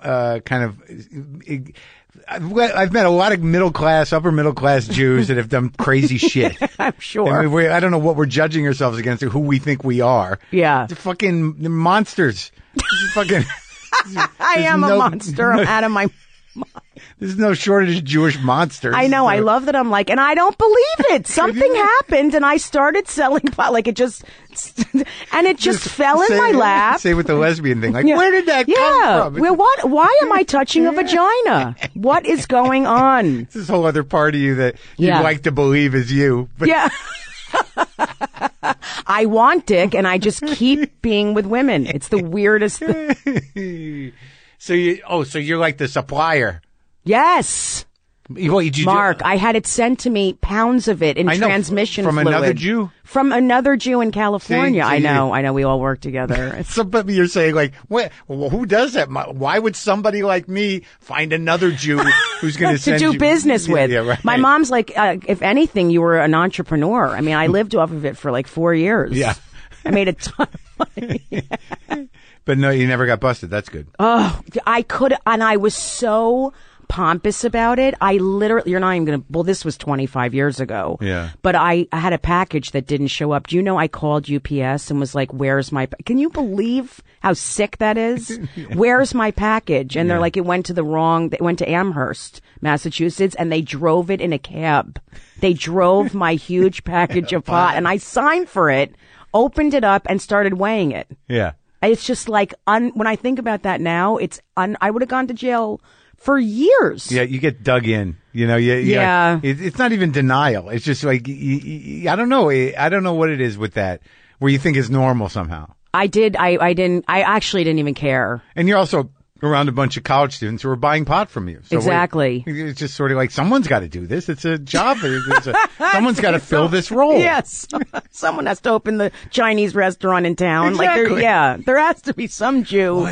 I've met a lot of upper middle class Jews that have done crazy shit. I'm sure. And I don't know what we're judging ourselves against or who we think we are. Yeah. They're fucking monsters. fucking. I am no- a monster. I'm out of my. There's no shortage of Jewish monsters. I know. I So- love that. I'm like, and I don't believe it. Something happened, and I started selling pot. Like it just, and it just fell in my lap. Say with the lesbian thing, like, Yeah. where did that come from? Well, what? Why am I touching a vagina? What is going on? It's this whole other part of you that you'd Yeah. like to believe is you. But Yeah. I want dick, and I just keep being with women. It's the weirdest thing. So you're like the supplier. Yes. What did you Mark, do? I had it sent to me, pounds of it in I know, transmission from fluid. another Jew? From another Jew in California. See, I know, we all work together. So, but you're saying like, well, who does that? Why would somebody like me find another Jew who's going to send do you- business with. Yeah, right. My mom's like, if anything, you were an entrepreneur. I mean, I lived off of it for like 4 years. Yeah. I made a ton of money. But no, you never got busted. That's good. I could, and I was so pompous about it. I literally, you're not even going to, well, this was 25 years ago. Yeah. But I had a package that didn't show up. Do you know I called UPS and was like, where's my, can you believe how sick that is? Where's my package? And they're like, it went to Amherst, Massachusetts, and they drove it in a cab. They drove my huge package of pot, and I signed for it, opened it up, and started weighing it. Yeah. It's just like, when I think about that now, I would have gone to jail for years. Yeah, you get dug in. Yeah. It's not even denial. It's just like I don't know. I don't know what it is with that where you think it's normal somehow. I actually didn't even care. And you're also around a bunch of college students who are buying pot from you. So Exactly. It's just sort of like someone's got to do this. It's a job. Someone's got to fill this role. Yes. Someone has to open the Chinese restaurant in town. Exactly. There has to be some Jew.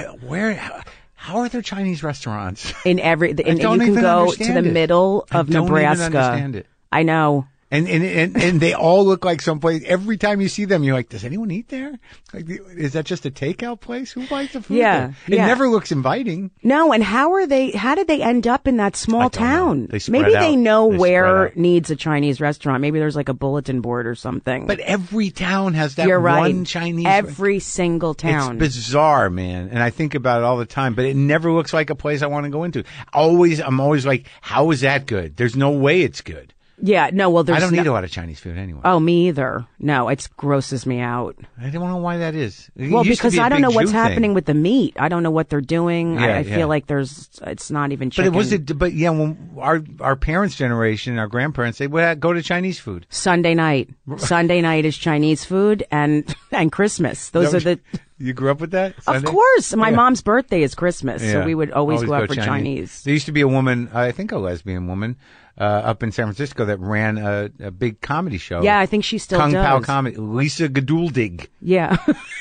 How are there Chinese restaurants? In every, and you don't can even go to understand the it. middle I of don't even Nebraska. understand it. I know. And they all look like someplace. Every time you see them, you're like, does anyone eat there? Like, is that just a takeout place? Who buys the food? Yeah, there? It yeah. never looks inviting. No, and how did they end up in that small don't know. town? They spread Maybe out. they know They spread where out. needs a Chinese restaurant. Maybe there's like a bulletin board or something. But every town has that You're right. one Chinese. Every single town. It's bizarre, man. And I think about it all the time, but it never looks like a place I want to go into. I'm always like, how is that good? There's no way it's good. Yeah, no, well, there's I don't eat a lot of Chinese food anyway. Oh, me either. No, it grosses me out. I don't know why that is. Well, because I don't know what's happening with the meat. I don't know what they're doing. Yeah, I feel like it's not even chicken. But yeah, when our parents' generation, our grandparents, they would go to Chinese food. Sunday night. Sunday night is Chinese food and Christmas. Those are the... You grew up with that? Sunday? Of course. My mom's birthday is Christmas, so we would always go out for Chinese. There used to be a woman, I think a lesbian woman, up in San Francisco that ran a big comedy show. Yeah, I think she still does. Kung Pao Comedy. Lisa Gaduldig. Yeah.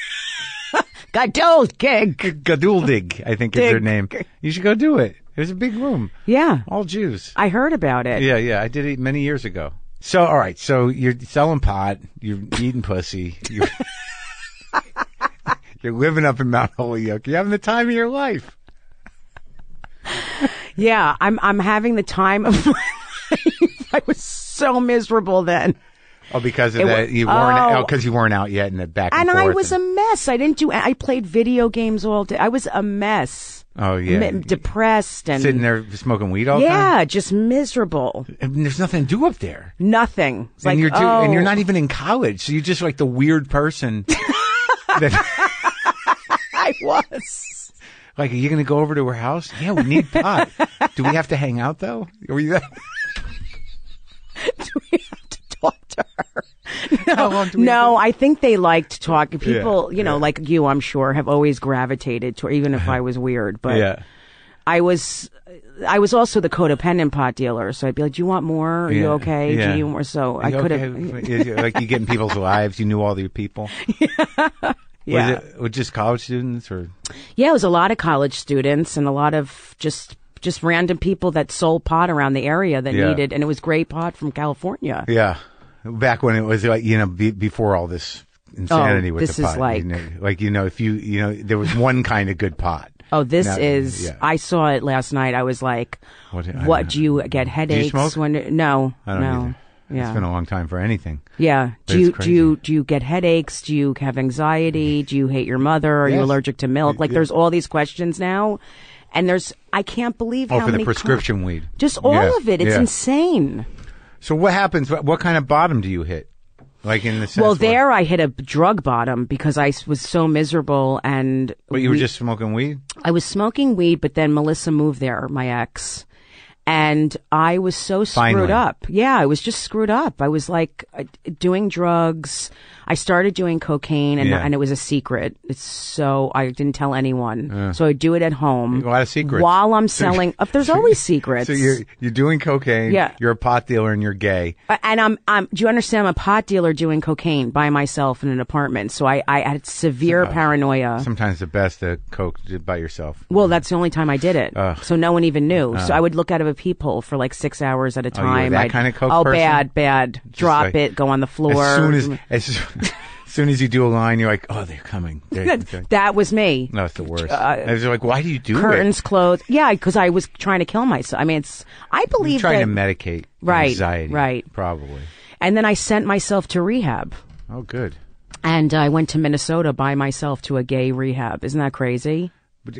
Gaduldig. Gaduldig, I think is her name. You should go do it. There's a big room. Yeah. All Jews. I heard about it. Yeah. I did it many years ago. So, all right. So you're selling pot. You're eating pussy. You're living up in Mount Holyoke. You're having the time of your life. Yeah, I'm having the time of my life. I was so miserable then. Oh, because of that, you weren't because you weren't out yet in the back and forth. I was a mess. I played video games all day. I was a mess. Oh yeah, depressed and sitting there smoking weed all the time. Yeah, just miserable. And there's nothing to do up there. Nothing. It's and you're not even in college, so you're just like the weird person. I was. Like, are you going to go over to her house? Yeah, we need pot. Do we have to hang out, though? Do we have to talk to her? No, I think they like to talk. People, like you, I'm sure, have always gravitated to, even if I was weird. But I was also the codependent pot dealer, so I'd be like, "Do you want more? Are you okay? Do you more?" So I could have, like, you get in people's lives. You knew all the people. Yeah. Was it just college students or? Yeah, it was a lot of college students and a lot of just random people that sold pot around the area that needed, and it was great pot from California. Yeah. Back when it was like, before all this insanity with the pot. If there was one kind of good pot. Oh, I saw it last night. I was like, what do you get headaches? Do you smoke? No. I don't either. Yeah. It's been a long time for anything. Yeah. Do you get headaches? Do you have anxiety? Do you hate your mother? Are you allergic to milk? Like, there's all these questions now. And I can't believe how many. For the prescription weed. Just all of it. It's insane. So what happens? What kind of bottom do you hit? Like in the sense. Well, there I hit a drug bottom because I was so miserable and. But you were just smoking weed? I was smoking weed, but then Melissa moved there, my ex. And I was so screwed up. Yeah, I was just screwed up. I was like doing drugs. I started doing cocaine and it was a secret. I didn't tell anyone. So I do it at home. A lot of secrets. While I'm selling. There's always secrets. So you're doing cocaine. Yeah. You're a pot dealer and you're gay. And do you understand? I'm a pot dealer doing cocaine by myself in an apartment. So I had severe paranoia. Sometimes the best to coke by yourself. Well, that's the only time I did it. So no one even knew. So I would look out of a peephole for like 6 hours at a time. You were that kind of coke person? Bad. Drop it, go on the floor. As soon as you do a line, you're like, oh, they're coming. That was me. No, it's the worst. I was like, why do you do curtains closed? Yeah, because I was trying to kill myself. I mean, I believe you're trying to medicate anxiety. Right. Probably. And then I sent myself to rehab. Oh, good. And I went to Minnesota by myself to a gay rehab. Isn't that crazy?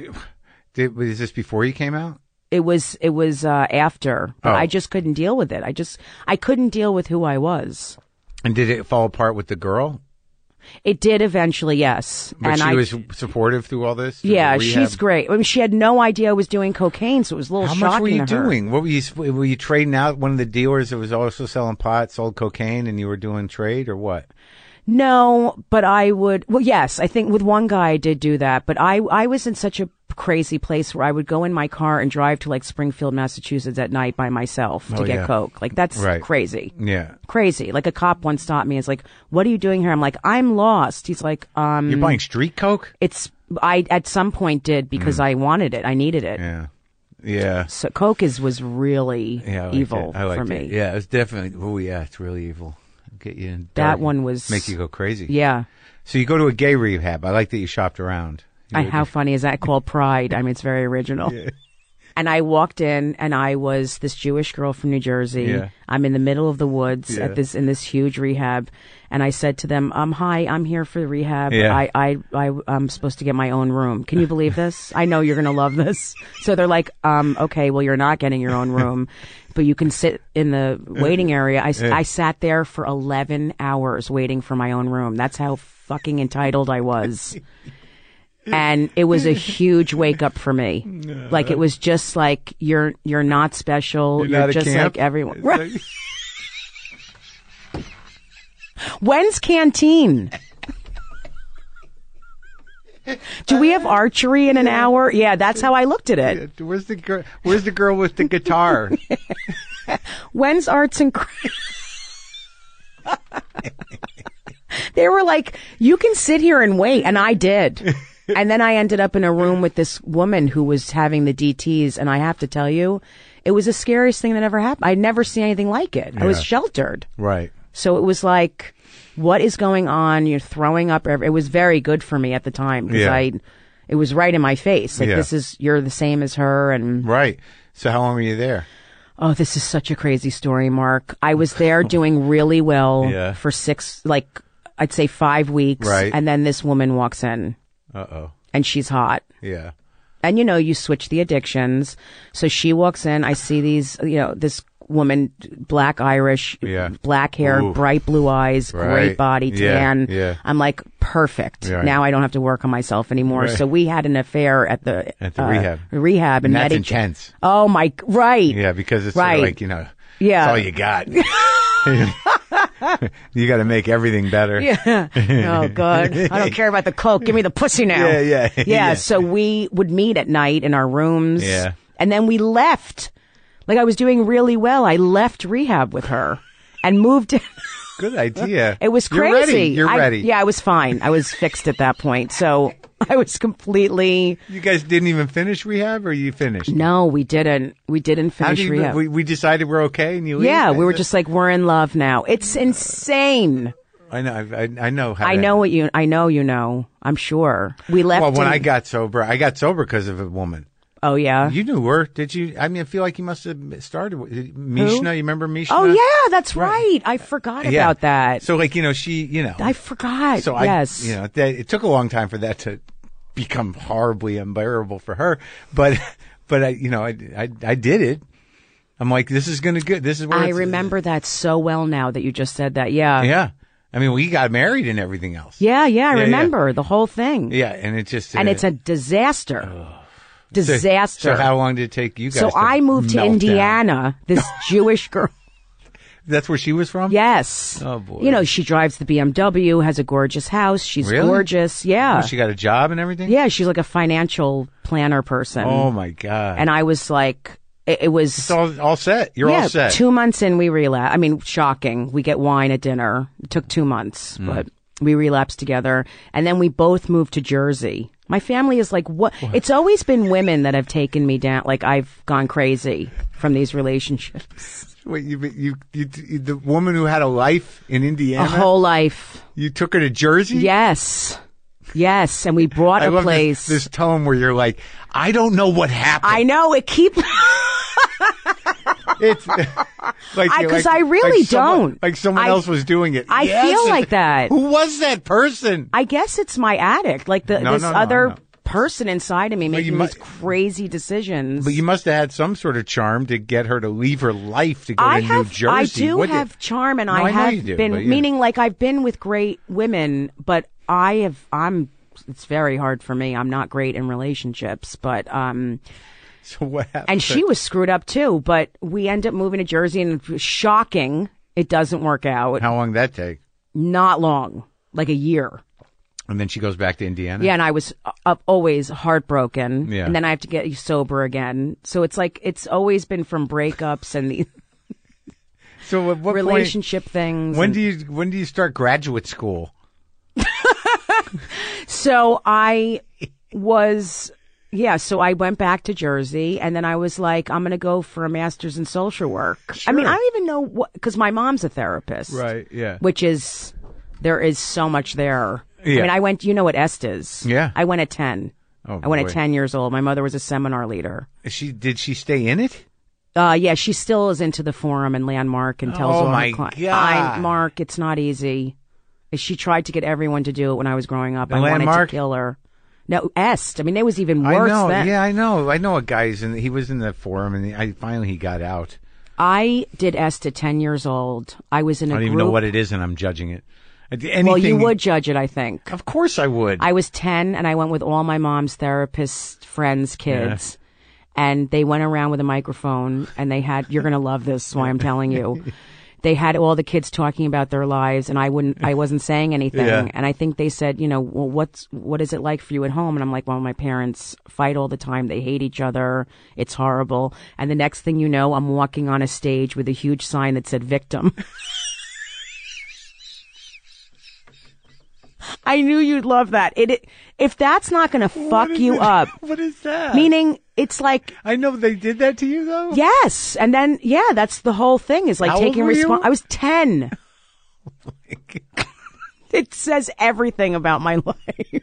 Is this before you came out? It was after, but I just couldn't deal with it. I couldn't deal with who I was. And did it fall apart with the girl? It did eventually, yes. But she was supportive through all this? Yeah, she's great. I mean, she had no idea I was doing cocaine, so it was a little shocking to her. How much were you doing? What were you trading out? One of the dealers that was also selling pot, sold cocaine, and you were doing trade, or what? No, but I would. Well, yes, I think with one guy I did do that, but I was in such a crazy place where I would go in my car and drive to like Springfield, Massachusetts at night by myself to get coke. Like that's crazy. Yeah. Crazy. Like a cop once stopped me. It's like, what are you doing here? I'm like, I'm lost. He's like, You're buying street coke? I at some point did because I wanted it. I needed it. Yeah. Yeah. So coke was really evil for me. Yeah, it was definitely, it's really evil. Get you in that one was make you go crazy. Yeah. So you go to a gay rehab. I like that you shopped around. How funny is that? Called Pride. I mean, it's very original. Yeah. And I walked in, and I was this Jewish girl from New Jersey. Yeah. I'm in the middle of the woods Yeah. in this huge rehab, and I said to them, "Hi, I'm here for the rehab. Yeah. I'm supposed to get my own room. Can you believe this? I know you're gonna love this." So they're like, "Okay, well, you're not getting your own room, but you can sit in the waiting area." I sat there for 11 hours waiting for my own room. That's how fucking entitled I was. And it was a huge wake up for me. Like, it was just like, you're not special. You're not a just camp? like everyone. Right. When's canteen? Do we have archery in an hour? Yeah, that's how I looked at it. Where's the girl? Where's the girl with the guitar? When's arts and crafts? They were like, you can sit here and wait. And I did. And then I ended up in a room with this woman who was having the DTs. And I have to tell you, it was the scariest thing that ever happened. I'd never seen anything like it. I was sheltered. Right. So it was like, what is going on? You're throwing up. It was very good for me at the time because it was right in my face. Like, you're the same as her. And Right. So how long were you there? oh, this is such a crazy story, Mark. I was there doing really well for I'd say 5 weeks. Right. And then this woman walks in. Uh-oh. And she's hot. Yeah. And, you switch the addictions. So she walks in. I see this woman, black Irish, black hair, bright blue eyes, great body, tan. Yeah. I'm like, perfect. Yeah. Now I don't have to work on myself anymore. Right. So we had an affair at the rehab. And that's intense. Oh, right. Yeah, because it's right. sort of like, it's all you got. You got to make everything better. Yeah. Oh, God. I don't care about the coke. Give me the pussy now. Yeah. So we would meet at night in our rooms. Yeah. And then we left. Like, I was doing really well. I left rehab with her and moved in. Good idea. It was crazy. You're ready. Yeah, I was fine. I was fixed at that point. So I was completely. You guys didn't even finish rehab, or you finished? No, we didn't. We didn't finish rehab. We decided we're okay, and you leave? Yeah, we were just like, we're in love now. It's insane. I know. I know. I know you know. I'm sure. We left. Well, when I got sober because of a woman. Oh, yeah? You knew her, did you? I mean, I feel like you must have started with Mishna. You remember Mishna? Oh, yeah, that's right. I forgot about that. So, like, she, I forgot. So, yes. It took a long time for that to become horribly unbearable for her. But I did it. I'm like, this is going to good. This is where I remember that so well now that you just said that. Yeah. Yeah. I mean, we got married and everything else. Yeah, I remember the whole thing. Yeah, and it just... and it's a disaster. Disaster. So how long did it take you guys So I moved to Indiana, this Jewish girl. That's where she was from? Yes. Oh, boy. She drives the BMW, has a gorgeous house. She's really? Gorgeous. Yeah. Oh, she got a job and everything? Yeah, she's like a financial planner person. Oh, my God. And I was like... It was... It's all set. You're all set. 2 months in, we relapsed. I mean, shocking. We get wine at dinner. It took 2 months, but we relapsed together. And then we both moved to Jersey. My family is like, what? It's always been women that have taken me down. Like, I've gone crazy from these relationships. Wait, you the woman who had a life in Indiana? A whole life. You took her to Jersey? Yes. And we brought a place. This tone where you're like, I don't know what happened. I know, it keeps... It's like because I really don't. Like someone else was doing it. I feel like that. Who was that person? I guess it's my addict, like this other person inside of me making these crazy decisions. But you must have had some sort of charm to get her to leave her life to go to New Jersey. I do have charm, and I have been. Meaning, like, I've been with great women, but it's very hard for me. I'm not great in relationships, but So what happened? And she was screwed up too, but we end up moving to Jersey, and shocking, it doesn't work out. How long did that take? Not long, like a year. And then she goes back to Indiana? Yeah, and I was always heartbroken. Yeah. And then I have to get sober again. So it's like, it's always been from breakups and the so at what relationship point, things. When do you start graduate school? So I was... Yeah, so I went back to Jersey, and then I was like, I'm going to go for a master's in social work. Sure. I mean, I don't even know what, because my mom's a therapist. Right, yeah. Which is, there is so much there. Yeah. I mean, I went, you know what EST is? Yeah. I went at 10. Oh, I went boy. at 10 years old. My mother was a seminar leader. Did she stay in it? Yeah, she still is into the Forum and Landmark and tells Oh, all my her clients. God. Mark, it's not easy. She tried to get everyone to do it when I was growing up. The I wanted Landmark? to kill her. No, Est. I mean, it was even I worse know. then. Yeah, I know. I know a guy. He was in the Forum, and finally he got out. I did Est at 10 years old. I was in a I don't group. even know what it is, and I'm judging it. Well, you would judge it, I think. Of course I would. I was 10 and I went with all my mom's therapist friends' kids. And they went around with a microphone and they had, you're going to love this, why I'm telling you. They had all the kids talking about their lives and I wasn't saying anything. Yeah. And I think they said, well, what is it like for you at home? And I'm like, well, my parents fight all the time. They hate each other. It's horrible. And the next thing you know, I'm walking on a stage with a huge sign that said victim. I knew you'd love that. If that's not going to fuck you up. What is that? Meaning, it's like, I know they did that to you, though? yes. And then, that's the whole thing is like How taking old were you? responsibility. I was 10. It says everything about my life.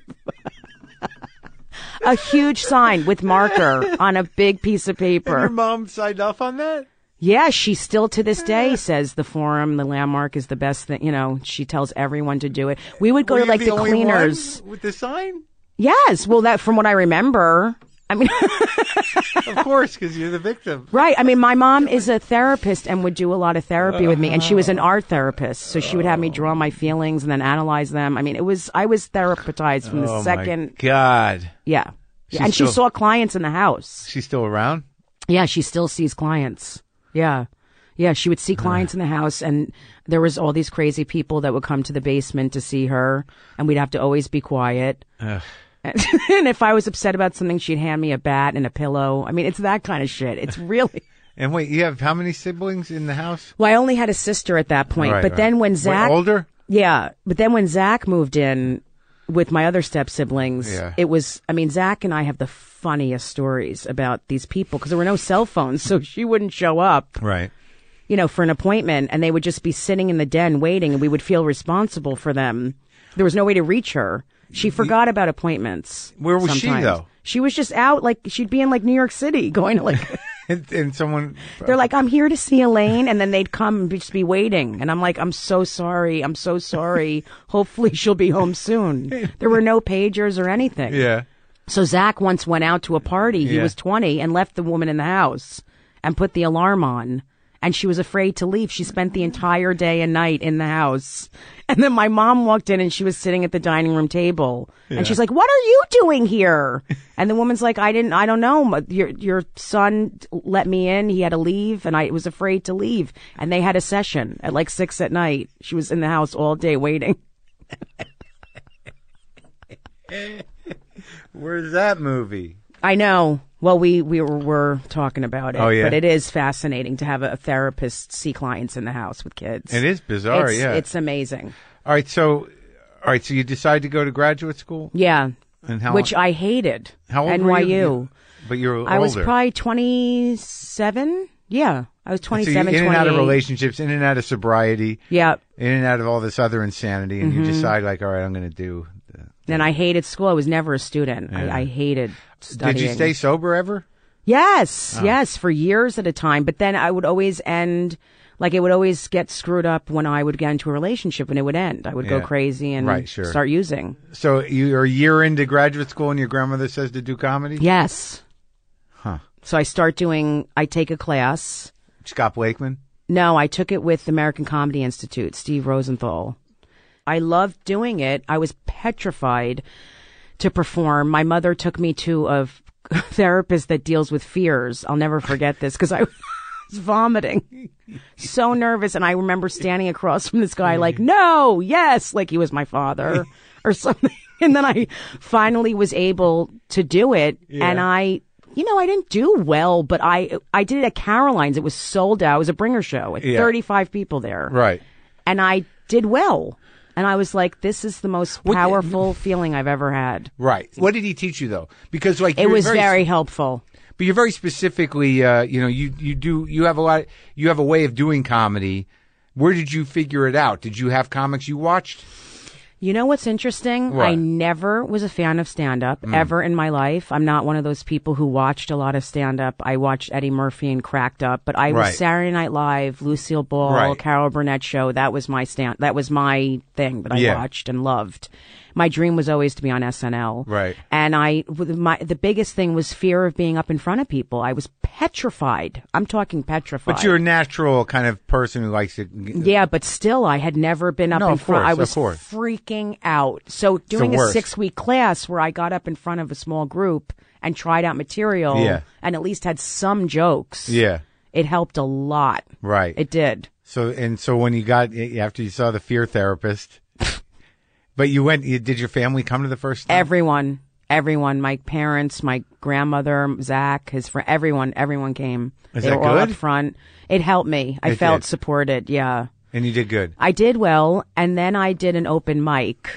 A huge sign with marker on a big piece of And your paper. mom signed off on that? Yeah, she still to this day says the Forum, the Landmark is the best thing. She tells everyone to do it. We would go Were to you like the only cleaners. one with the sign? Yes. Well, that from what I remember. I mean, Of course, because you're the victim. right. I mean, my mom is a therapist and would do a lot of therapy with me. And she was an art therapist. So she would have me draw my feelings and then analyze them. I mean, I was therapized from the Oh, second. my God. Yeah. She's And she still- saw clients in the house. She's still around? Yeah. She still sees clients. Yeah. Yeah. She would see clients in the house and there was all these crazy people that would come to the basement to see her and we'd have to always be quiet. Ugh. And if I was upset about something, she'd hand me a bat and a pillow. I mean, it's that kind of shit. It's really. And wait, you have how many siblings in the house? Well, I only had a sister at that point. Right, but right. then when Zach. Wait, older? Yeah. But then when Zach moved in with my other step siblings, Yeah. it was. I mean, Zach and I have the funniest stories about these people because there were no cell phones. So she wouldn't show up, Right. for an appointment and they would just be sitting in the den waiting and we would feel responsible for them. There was no way to reach her. She forgot about appointments. Where was she, sometimes. though? She was just out, like, she'd be in, like, New York City, going to, like, And someone... they're like, I'm here to see Elaine, and then they'd come and just be waiting. And I'm like, I'm so sorry. Hopefully she'll be home soon. There were no pagers or anything. Yeah. So Zach once went out to a party. He Yeah. was 20 and left the woman in the house and put the alarm on. And she was afraid to leave. She spent the entire day and night in the house. And then my mom walked in and she was sitting at the dining room table. Yeah. And she's like, what are you doing here? And the woman's like, I don't know. Your son let me in. He had to leave and I was afraid to leave. And they had a session at like 6 at night. She was in the house all day waiting. Where's that movie? I know. Well, we were talking about it. Oh, yeah. But it is fascinating to have a therapist see clients in the house with kids. It is bizarre, yeah. It's amazing. All right, so you decide to go to graduate school? Yeah. And how Which I hated. How old NYU. were you? But you're older. I was probably 27. Yeah. I was So 27, you're in and out of 28. relationships, in and out of sobriety, Yeah. in and out of all this other insanity, and you decide, like, all right, I'm going to do... And I hated school. I was never a student. Yeah. I hated studying. Did you stay sober ever? Yes. Oh. Yes. For years at a time. But then I would always end... Like, it would always get screwed up when I would get into a relationship and it would end. I would go Yeah. crazy and Right, sure. start using. So you're a year into graduate school and your grandmother says to do comedy? Yes. Huh. So I take a class. Scott Blakeman? No, I took it with the American Comedy Institute, Steve Rosenthal. I loved doing it. I was petrified to perform. My mother took me to a therapist that deals with fears. I'll never forget this because I was vomiting. So nervous. And I remember standing across from this guy like, no, yes, like he was my father or something. And then I finally was able to do it. Yeah. And I didn't do well, but I did it at Caroline's. It was sold out. It was a bringer show with Yeah. 35 people there. Right. And I did well. And I was like, this is the most powerful feeling I've ever had. Right. What did he teach you, though? Because, like, It you're was very helpful. But you're very specifically, you have a way of doing comedy. Where did you figure it out? Did you have comics you watched? You know what's interesting? What? I never was a fan of stand-up ever in my life. I'm not one of those people who watched a lot of stand-up. I watched Eddie Murphy and Cracked Up, but I was Saturday Night Live, Lucille Ball, Carol Burnett show. That was my that was my thing that I watched and loved. My dream was always to be on SNL. Right. And the biggest thing was fear of being up in front of people. I was petrified. I'm talking petrified. But you're a natural kind of person who likes to. Yeah, but still, I had never been up in front. I was freaking out. So doing a 6-week class where I got up in front of a small group and tried out material and at least had some jokes. Yeah. It helped a lot. Right. It did. So when you got, after you saw the fear therapist, but did your family come to the first time? Everyone, my parents, my grandmother, Zach, his friend, everyone came. They were good? all up front. It helped me. I felt supported. Yeah. And you did good. I did well, and then I did an open mic.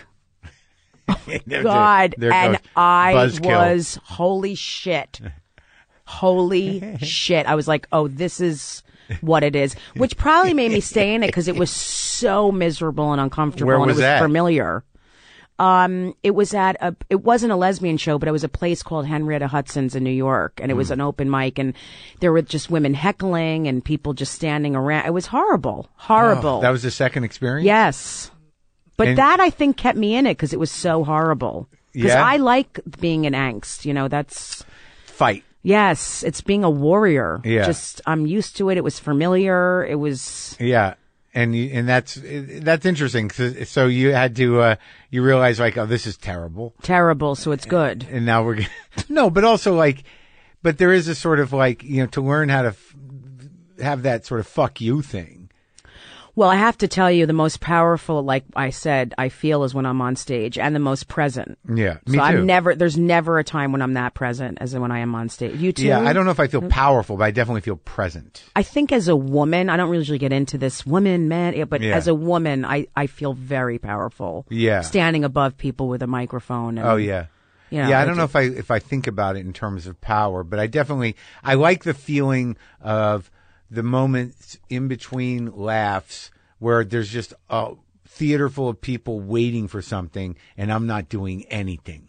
God, and I was, holy shit. Holy shit. I was like, oh, this is what it is, which probably made me stay in it because it was so miserable and uncomfortable. Where was and it was that? Familiar. It was it wasn't a lesbian show, but it was a place called Henrietta Hudson's in New York, and it was an open mic, and there were just women heckling and people just standing around. It was horrible. Oh, that was the second experience? Yes. But that, I think, kept me in it because it was so horrible. Because I like being in angst, that's... Fight. Yes, it's being a warrior. Yeah. Just, I'm used to it. It was familiar. It was... Yeah. And that's interesting. So you had to, you realize like, oh, this is terrible. Terrible, so it's good. And now we're, no, but also like, but there is a sort of like, to learn how to have that sort of fuck you thing. Well, I have to tell you, the most powerful, like I said, I feel is when I'm on stage, and the most present. Yeah, me so too. There's never a time when I'm that present as when I am on stage. You too? Yeah, I don't know if I feel powerful, but I definitely feel present. I think as a woman, I don't usually get into this woman, man, but as a woman, I feel very powerful. Yeah. Standing above people with a microphone. And, oh, yeah. I don't know if I think about it in terms of power, but I like the feeling of the moments in between laughs where there's just a theater full of people waiting for something and I'm not doing anything.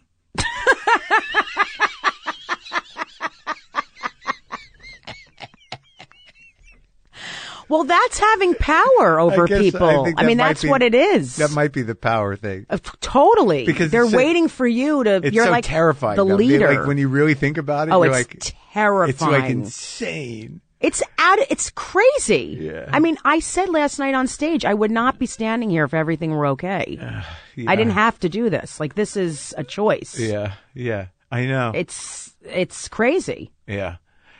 Well, that's having power over people. I mean, that's what it is. That might be the power thing. Totally. Because they're waiting for you to, it's you're so like terrifying, the leader. Like when you really think about it, oh, you're it's like, terrifying. It's like insane. It's crazy. Yeah. I mean, I said last night on stage, I would not be standing here if everything were okay. Yeah. I didn't have to do this. Like, this is a choice. Yeah. Yeah. I know. It's crazy. Yeah.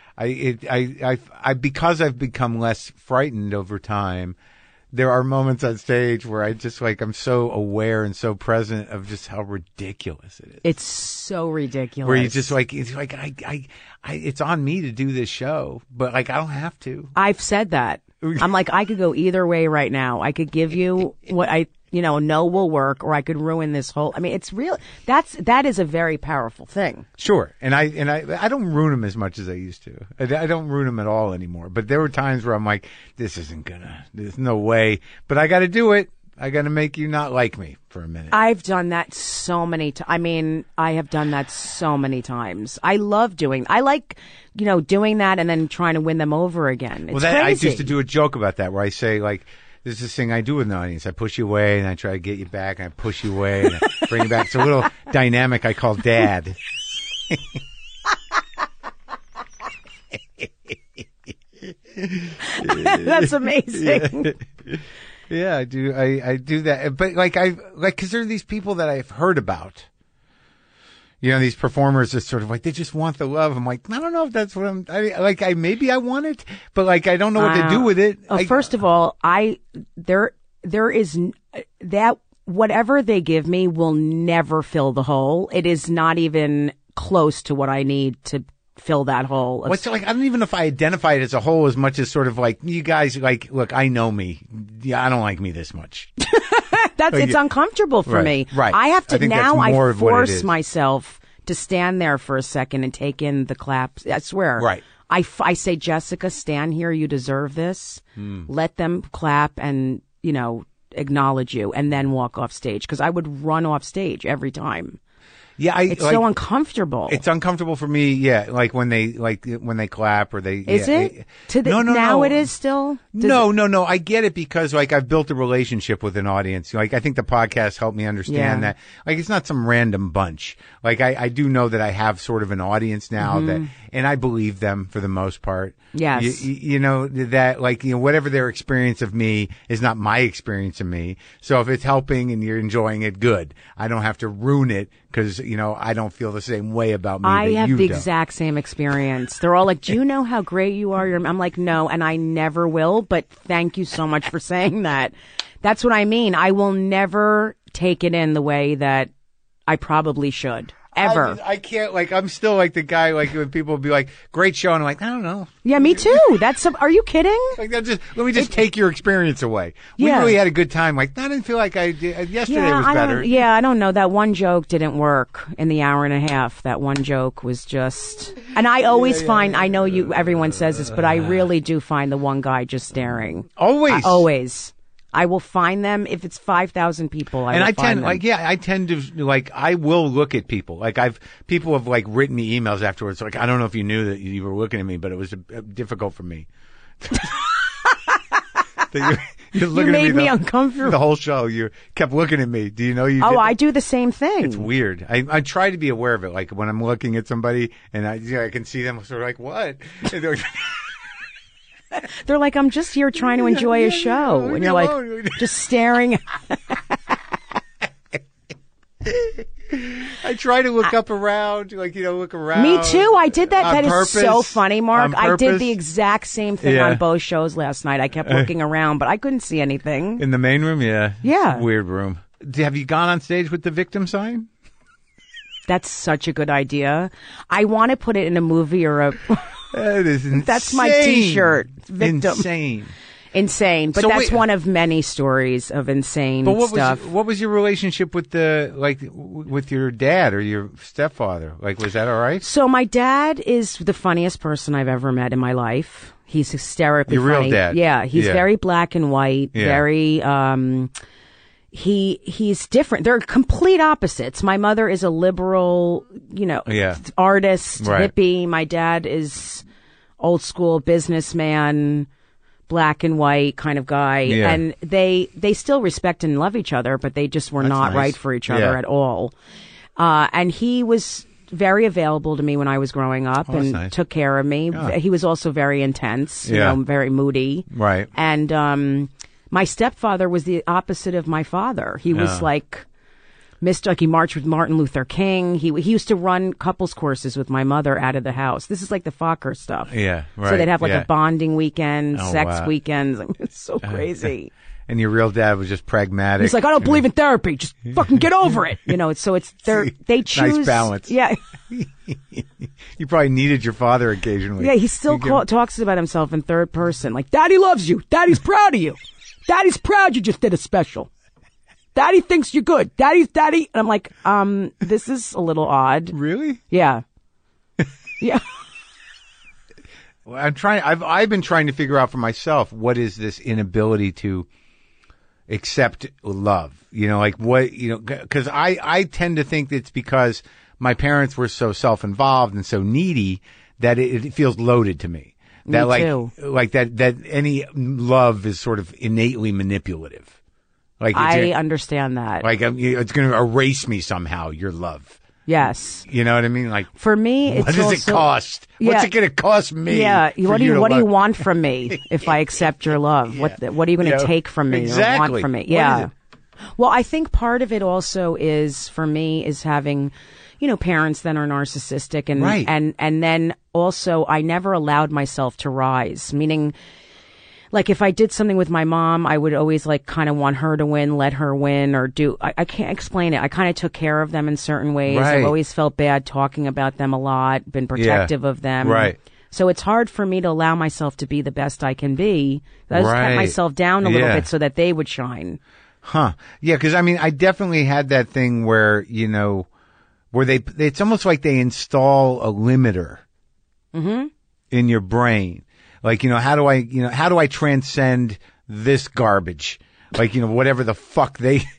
I because I've become less frightened over time, there are moments on stage where I just I'm so aware and so present of just how ridiculous it is. It's so ridiculous. Where you just it's on me to do this show, but I don't have to. I've said that. I'm like, I could go either way right now. I could give you what I know will work, or I could ruin this whole. I mean, it's real. That is a very powerful thing. Sure, and I don't ruin them as much as I used to. I don't ruin them at all anymore. But there were times where I'm like, this isn't gonna. There's no way. But I got to do it. I got to make you not like me for a minute. I've done that so many times. I mean, I have done that so many times. I love doing. I like, doing that and then trying to win them over again. It's crazy. I used to do a joke about that where I say this is this thing I do with the audience. I push you away and I try to get you back and I push you away and I bring you back. It's a little dynamic I call dad. That's amazing. Yeah, I do. I do that. But because there are these people that I've heard about. These performers are sort of they just want the love. I'm like, I don't know if that's what maybe I want it, but I don't know what to do with it. First of all, there is that whatever they give me will never fill the hole. It is not even close to what I need to fill that hole. I don't even know if I identify it as a whole as much as sort of you guys look, I know me. Yeah, I don't like me this much. It's uncomfortable for me. Right. I have to I force of myself to stand there for a second and take in the claps. I swear. Right. I say, Jessica, stand here. You deserve this. Let them clap and, acknowledge you and then walk off stage, because I would run off stage every time. Yeah, It's so uncomfortable. It's uncomfortable for me. Yeah, like when they clap or they. Is yeah, it? Now it is still. No. I get it because like I've built a relationship with an audience. Like I think the podcast helped me understand that. Like it's not some random bunch. Like I do know that I have sort of an audience now and I believe them for the most part. Yes. You know that like whatever their experience of me is not my experience of me. So if it's helping and you're enjoying it, good. I don't have to ruin it because I don't feel the same way about me. I that have you the don't. exact same experience. They're all like, "Do you know how great you are?" I'm like, "No," and I never will. But thank you so much for saying that. That's what I mean. I will never take it in the way that I probably should. Ever. I can't, like, I'm still like the guy, like, when people be like, great show, and I'm like, I don't know. Yeah, me too. Are you kidding? Like, let me just take your experience away. We Yeah. really had a good time. Like, I didn't feel like I did. Yesterday was better. I don't know. That one joke didn't work in the hour and a half. That one joke was just, and I always find, I know everyone says this, but I really do find the one guy just staring. Always. Always. I will find them if it's 5,000 people. I tend to I will look at people. Like people have like written me emails afterwards. Like I don't know if you knew that you were looking at me, but it was difficult for me. You made me uncomfortable. The whole show, you kept looking at me. Do you know you? Oh, did? I do the same thing. It's weird. I try to be aware of it. Like when I'm looking at somebody and I can see them sort of like what. And they're like, they're like, I'm just here trying to enjoy a show. And you're like, just staring. I try to look up around, look around. Me too. I did that. That purpose, is so funny, Mark. I did the purpose. exact same thing on both shows last night. I kept looking around, but I couldn't see anything. In the main room? Yeah. Yeah. It's a weird room. Have you gone on stage with the victim sign? That's such a good idea. I want to put it in a movie or a... That is insane. That's my T-shirt. Victim. Insane. But that's one of many stories of insane stuff. What was your relationship with with your dad or your stepfather? Like, was that all right? So my dad is the funniest person I've ever met in my life. He's hysterically your funny. Real dad? Yeah. He's very black and white. Yeah. Very, he's different. They're complete opposites. My mother is a liberal, artist, hippie. My dad is old school businessman, black and white kind of guy. Yeah. And they still respect and love each other, but they just were not nice. right for each other at all. And he was very available to me when I was growing up and took care of me. Yeah. He was also very intense, very moody. Right. And, my stepfather was the opposite of my father. He was like he marched with Martin Luther King. He used to run couples courses with my mother out of the house. This is like the Fokker stuff. Yeah, right. So they'd have like a bonding weekend, sex wow. weekends. I mean, it's so crazy. And your real dad was just pragmatic. He's like, I don't believe in therapy. Just fucking get over it. So it's they choose. Nice balance. Yeah. You probably needed your father occasionally. Yeah, he still talks about himself in third person. Like, Daddy loves you. Daddy's proud of you. Daddy's proud you just did a special. Daddy thinks you're good. Daddy. And I'm like, this is a little odd. Really? Yeah. Yeah. Well, I've been trying to figure out for myself, what is this inability to accept love? Because I tend to think it's because my parents were so self-involved and so needy that it feels loaded to me. That Me too. that any love is sort of innately manipulative. Like I understand that. Like it's going to erase me somehow. Your love. Yes. You know what I mean? Like for me, it's what does it cost? What's it going to cost me? Yeah. What do you want from me if I accept your love? What are you going to take from me or want from me? Yeah. Well, I think part of it also is for me is having, parents that are narcissistic and then also I never allowed myself to rise, meaning like if I did something with my mom, I would always like kind of want her to win, let her win or I can't explain it. I kind of took care of them in certain ways. Right. I've always felt bad talking about them a lot, been protective of them. Right. So it's hard for me to allow myself to be the best I can be. I just kept myself down a little bit so that they would shine. Huh. Yeah, because I definitely had that thing where, where it's almost like they install a limiter in your brain. Like, how do I transcend this garbage? like, whatever the fuck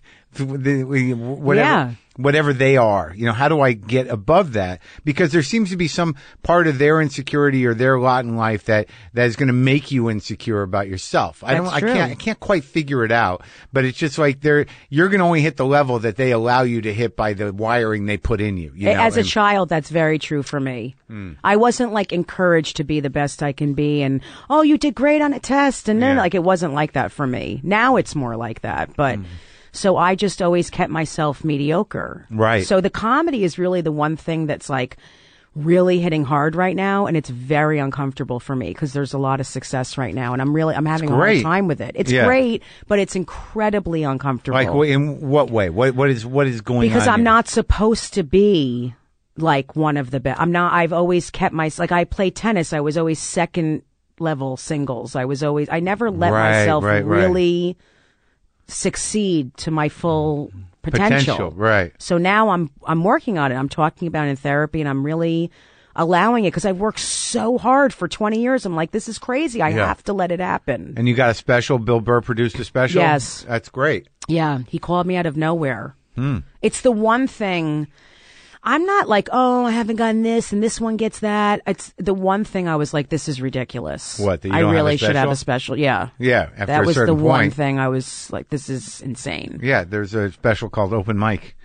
whatever they are, how do I get above that? Because there seems to be some part of their insecurity or their lot in life that is going to make you insecure about yourself. I can't quite figure it out, but it's just like you're going to only hit the level that they allow you to hit by the wiring they put in you. As a child, that's very true for me. I wasn't like encouraged to be the best I can be and, oh, you did great on a test. And then like, it wasn't like that for me. Now it's more like that, but so I just always kept myself mediocre. Right. So the comedy is really the one thing that's like really hitting hard right now, and it's very uncomfortable for me because there's a lot of success right now, and I'm having a hard time with it. It's great, but it's incredibly uncomfortable. Like, in what way? What is going on? Because I'm not supposed to be like one of the best. I've always kept like I play tennis. I was always second level singles. I never let myself really succeed to my full potential. Right. So now I'm working on it. I'm talking about it in therapy, and I'm really allowing it because I've worked so hard for 20 years. I'm like, this is crazy. I have to let it happen. And you got a special? Bill Burr produced a special? Yes. That's great. Yeah. He called me out of nowhere. It's the one thing. I'm not like, oh, I haven't gotten this and this one gets that. It's the one thing I was like, this is ridiculous. What? That you I don't really have a should have special? a special. Yeah. Yeah. After that a was certain the point. one thing I was like, this is insane. Yeah. There's a special called Open Mic.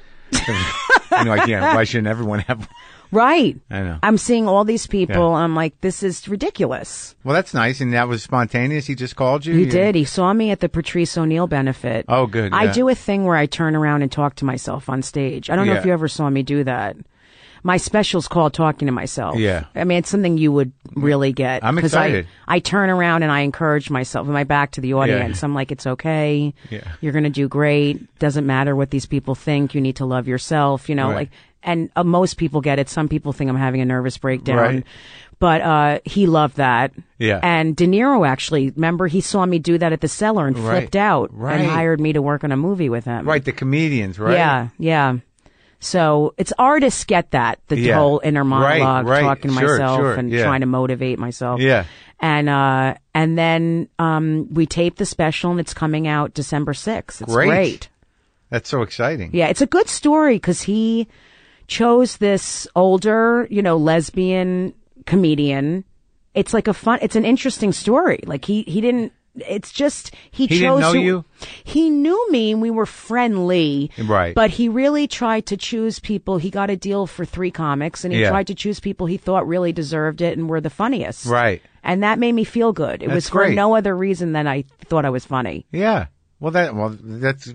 Why shouldn't everyone have one? Right. I know. I'm seeing all these people. I'm like, this is ridiculous. Well, that's nice. And that was spontaneous. He just called you? He did. He saw me at the Patrice O'Neill benefit. Oh, good. I do a thing where I turn around and talk to myself on stage. I don't know if you ever saw me do that. My special's called Talking to Myself. Yeah. I mean, it's something you would really get. I'm excited. I turn around and I encourage myself with my back to the audience. I'm like, it's okay. Yeah. You're going to do great. Doesn't matter what these people think. You need to love yourself, Right. And most people get it. Some people think I'm having a nervous breakdown. Right. But he loved that. Yeah. And De Niro actually, remember, he saw me do that at the Cellar and flipped out Right. and hired me to work on a movie with him. Right. The comedians, right? Yeah, yeah. So it's artists get that, the whole inner monologue, Right. talking to myself and trying to motivate myself. Yeah. And then we taped the special and it's coming out December 6th. It's great. That's so exciting. Yeah, it's a good story because he chose this older, lesbian comedian. It's like it's an interesting story. Like he didn't, it's just, he chose. Didn't know you? He knew me and we were friendly. Right. But he really tried to choose people. He got a deal for 3 comics and he tried to choose people he thought really deserved it and were the funniest. Right. And that made me feel good. It was for great. no other reason than I thought I was funny. Yeah. That's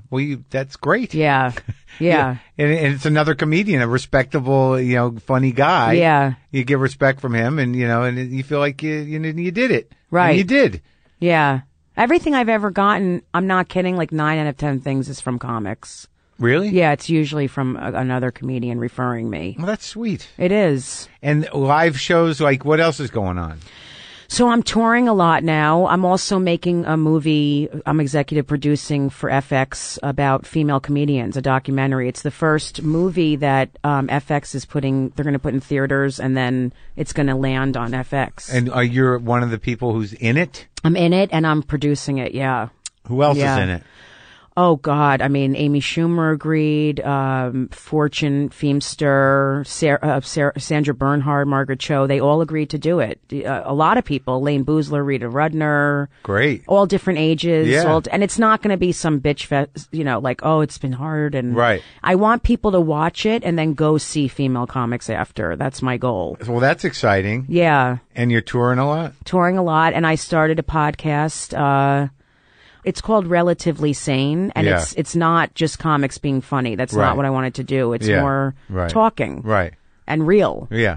great. Yeah. Yeah. And it's another comedian, a respectable, funny guy. Yeah. You get respect from him and, and you feel like you did it. Right. And you did. Yeah. Everything I've ever gotten, I'm not kidding, like 9 out of 10 things is from comics. Really? Yeah, it's usually from another comedian referring me. Well, that's sweet. It is. And live shows, like, what else is going on? So I'm touring a lot now. I'm also making a movie I'm executive producing for FX about female comedians, a documentary. It's the first movie that FX is they're going to put in theaters and then it's going to land on FX. And you're one of the people who's in it? I'm in it and I'm producing it, yeah. Who else is in it? Oh, God. I mean, Amy Schumer agreed, Fortune Feimster, Sandra Bernhard, Margaret Cho. They all agreed to do it. A lot of people, Lane Boozler, Rita Rudner. Great. All different ages. Yeah. And it's not going to be some bitch fest, like, oh, it's been hard. And right. I want people to watch it and then go see female comics after. That's my goal. Well, that's exciting. Yeah. And you're touring a lot? Touring a lot. And I started a podcast, it's called Relatively Sane, and it's not just comics being funny. That's not what I wanted to do. It's more talking, and real. Yeah.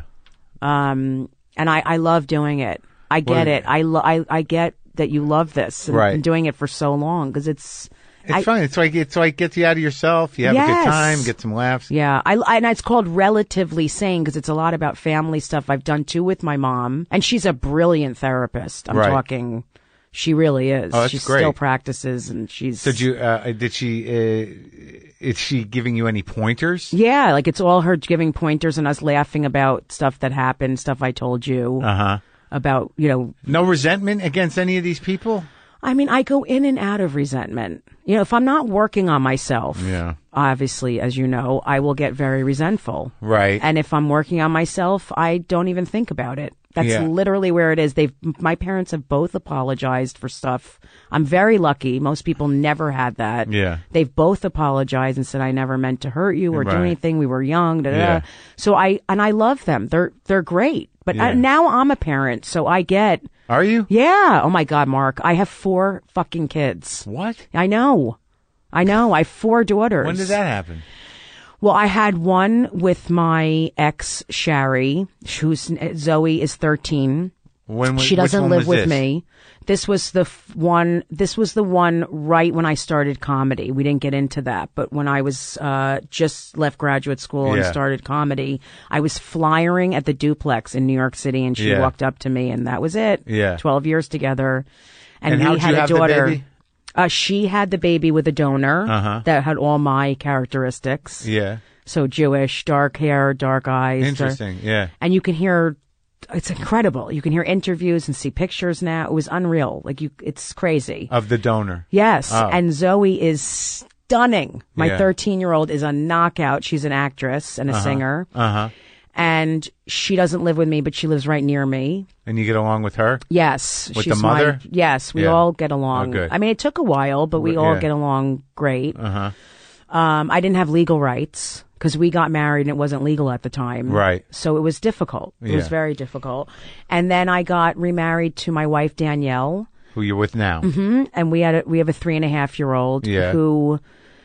And I love doing it. I get it. I get that you love this. And been doing it for so long because it's fun. It's like gets you out of yourself. You have a good time, get some laughs. Yeah. And it's called Relatively Sane because it's a lot about family stuff. I've done 2 with my mom, and she's a brilliant therapist. I'm talking. She really is. Oh, that's she great. Still practices, and she's. So is she giving you any pointers? Yeah, like it's all her giving pointers and us laughing about stuff that happened, stuff I told you. Uh-huh. About, No resentment against any of these people? I mean, I go in and out of resentment. You know, if I'm not working on myself, obviously, as you know, I will get very resentful. Right. And if I'm working on myself, I don't even think about it. That's literally where it is. My parents have both apologized for stuff. I'm very lucky. Most people never had that. Yeah. They've both apologized and said, I never meant to hurt you or do anything. We were young. Da, da, Yeah. da. So I love them. They're great. But now I'm a parent, so I get. Are you? Yeah. Oh my God, Mark. I have 4 fucking kids. What? I know. I have 4 daughters. When did that happen? Well, I had one with my ex, Shari, Zoe is 13. She doesn't live with me. This was the one right when I started comedy. We didn't get into that, but when I was just left graduate school and started comedy, I was flyering at the Duplex in New York City, and she walked up to me, and that was it. Yeah. 12 years together. And how'd we had you a have daughter. the baby? She had the baby with a donor that had all my characteristics. Yeah. So Jewish, dark hair, dark eyes. Interesting. Yeah. And you can hear, it's incredible. You can hear interviews and see pictures now. It was unreal. It's crazy. Of the donor. Yes. Oh. And Zoe is stunning. My 13-year-old is a knockout. She's an actress and a singer. And she doesn't live with me, but she lives right near me. And you get along with her? Yes. With the mother? Yes, we all get along. Oh, good. I mean, it took a while, but we all get along great. I didn't have legal rights because we got married and it wasn't legal at the time. Right. So it was difficult. It was very difficult. And then I got remarried to my wife, Danielle. Who you're with now. And we have a 3.5-year-old who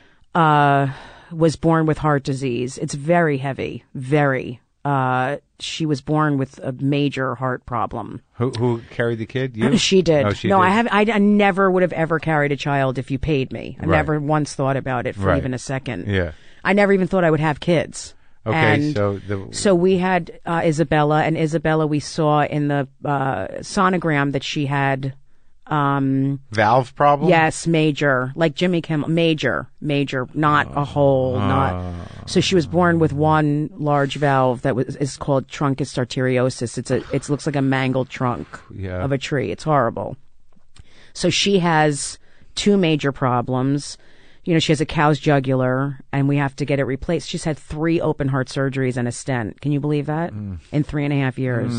was born with heart disease. It's very heavy, very. She was born with a major heart problem. Who carried the kid? You? She did. Oh, she no, did. I never would have ever carried a child if you paid me. I Right. never once thought about it for Right. even a second. Yeah. I never even thought I would have kids. Okay, And so we had Isabella, and Isabella we saw in the sonogram that she had. Valve problem? Yes, major, like Jimmy Kimmel, major, not a hole, not. So she was born with one large valve that is called truncus arteriosus. It looks like a mangled trunk of a tree. It's horrible. So she has 2 major problems. You know, she has a cow's jugular, and we have to get it replaced. She's had 3 open heart surgeries and a stent. Can you believe that? In 3.5 years.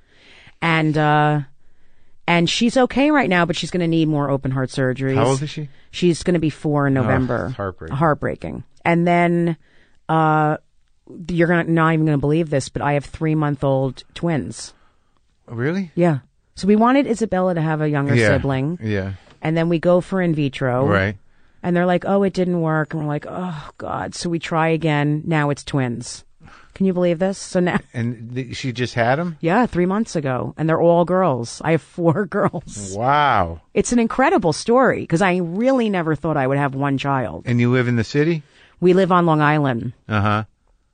And she's okay right now, but she's going to need more open heart surgeries. How old is she? She's going to be 4 in November. It's heartbreaking. Heartbreaking. And then, you're not even going to believe this, but I have 3-month-old twins. Really? Yeah. So we wanted Isabella to have a younger sibling. Yeah. And then we go for in vitro. Right. And they're like, oh, it didn't work. And we're like, oh, God. So we try again. Now it's twins. Can you believe this? So now. And she just had them? Yeah, 3 months ago. And they're all girls. I have 4 girls. Wow. It's an incredible story because I really never thought I would have one child. And you live in the city? We live on Long Island. Uh-huh.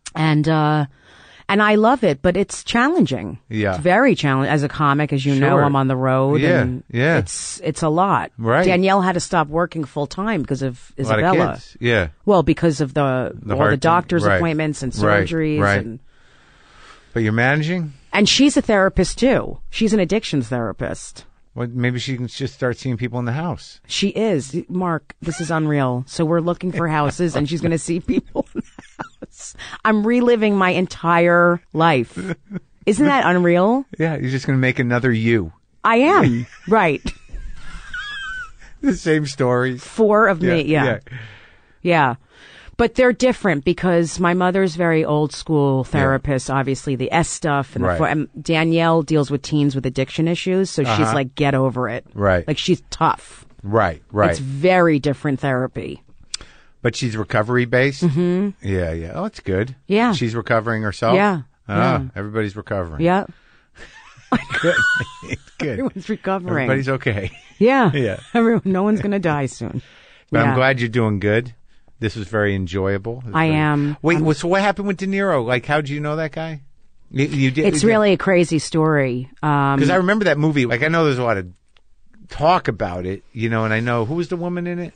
And I love it, but it's challenging. Yeah. It's very challenging. As a comic, as you know, I'm on the road. Yeah, and yeah. It's a lot. Right. Danielle had to stop working full time because of Isabella. A lot of kids. Yeah. Well, because of all the doctor's appointments and surgeries. Right. And, but you're managing? and she's a therapist too. She's an addictions therapist. Well, maybe she can just start seeing people in the house. She is. Mark, this is unreal. So we're looking for houses and she's going to see people in the house. I'm reliving my entire life. Isn't that unreal? Yeah, you're just going to make another you. I am. Right. The same stories. 4 of me. Yeah. But they're different because my mother's very old school therapist, obviously the S stuff. And Danielle deals with teens with addiction issues. So she's like, get over it. Right. Like she's tough. Right. It's very different therapy. But she's recovery based? Mm-hmm. Yeah. Oh, it's good. Yeah. She's recovering herself? Yeah. Everybody's recovering. Yeah. Good. Good. Everyone's recovering. Everybody's okay. Yeah. Yeah. No one's going to die soon. But I'm glad you're doing good. This was very enjoyable. I am. Wait, so what happened with De Niro? Like, how did you know that guy? You did. It's really a crazy story. Because I remember that movie. Like, I know there's a lot of talk about it, you know, and I know who was the woman in it.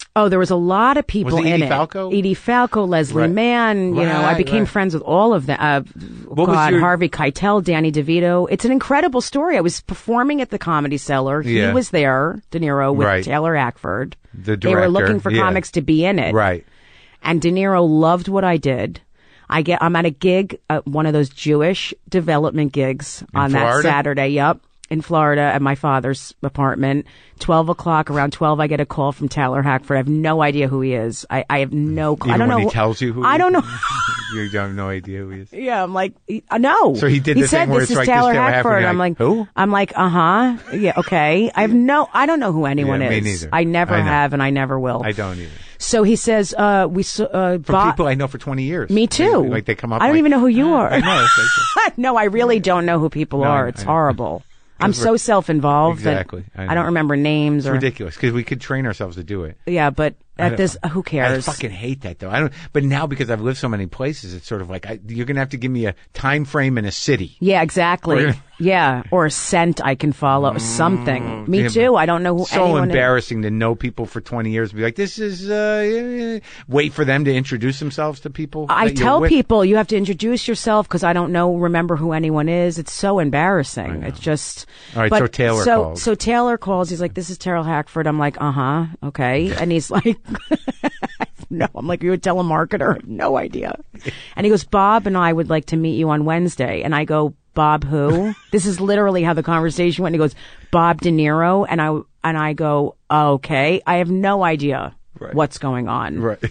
Oh, there was a lot of people Was it in Edie it. Falco? Edie Falco, Leslie Right. Mann. You know, I Right, became right. friends with all of them. What was your- Harvey Keitel, Danny DeVito. It's an incredible story. I was performing at the Comedy Cellar. He Yeah. was there, De Niro, with Right. Taylor Hackford. The They were director, looking for yeah. comics to be in it. Right. And De Niro loved what I did. I'm at a gig, one of those Jewish development gigs on that Florida? Saturday. Yep. In Florida at my father's apartment. 12 o'clock, around 12, I get a call from Taylor Hackford. I have no idea who he is. I have no clue. I Even don't when know. he tells you who I he don't is? know. You have no idea who he is. Yeah, I'm like, no. So he did He the said thing where this it's is like, Taylor this Taylor Hackford, Hackford. you're I'm like, like, who? I'm like, yeah, okay. I don't know who anyone Yeah, me is. neither. I never I know. have, and I never will. I don't either. So he says, From people I know for 20 years. Me too. Like they come up. I don't like, even know who you are. I know. It's like, No, I really don't know who people No, are. I It's know. horrible. I'm so self-involved Exactly. that I I know. don't remember names it's or ridiculous because we could train ourselves to do it. yeah, but at this, who cares? I fucking hate that though. I don't. But now because I've lived so many places, it's sort of like you're gonna have to give me a time frame in a city. Yeah, exactly. We're gonna- Yeah, or a scent I can follow, something. Me Yeah, too. I don't know who So anyone is. embarrassing to know people for 20 years and be like, this is, wait for them to introduce themselves to people. I that you're tell with. people you have to introduce yourself because I don't remember who anyone is. It's so embarrassing. It's just. All right, but so Taylor calls. So Taylor calls. He's like, "This is Taylor Hackford." I'm like, okay. And he's like, "No." I'm like, "You're a telemarketer?" No idea. And he goes, "Bob and I would like to meet you on Wednesday." And I go, "Bob who?" This is literally how the conversation went. And he goes, "Bob De Niro." And I go, "Okay." I have no idea what's going on. Right.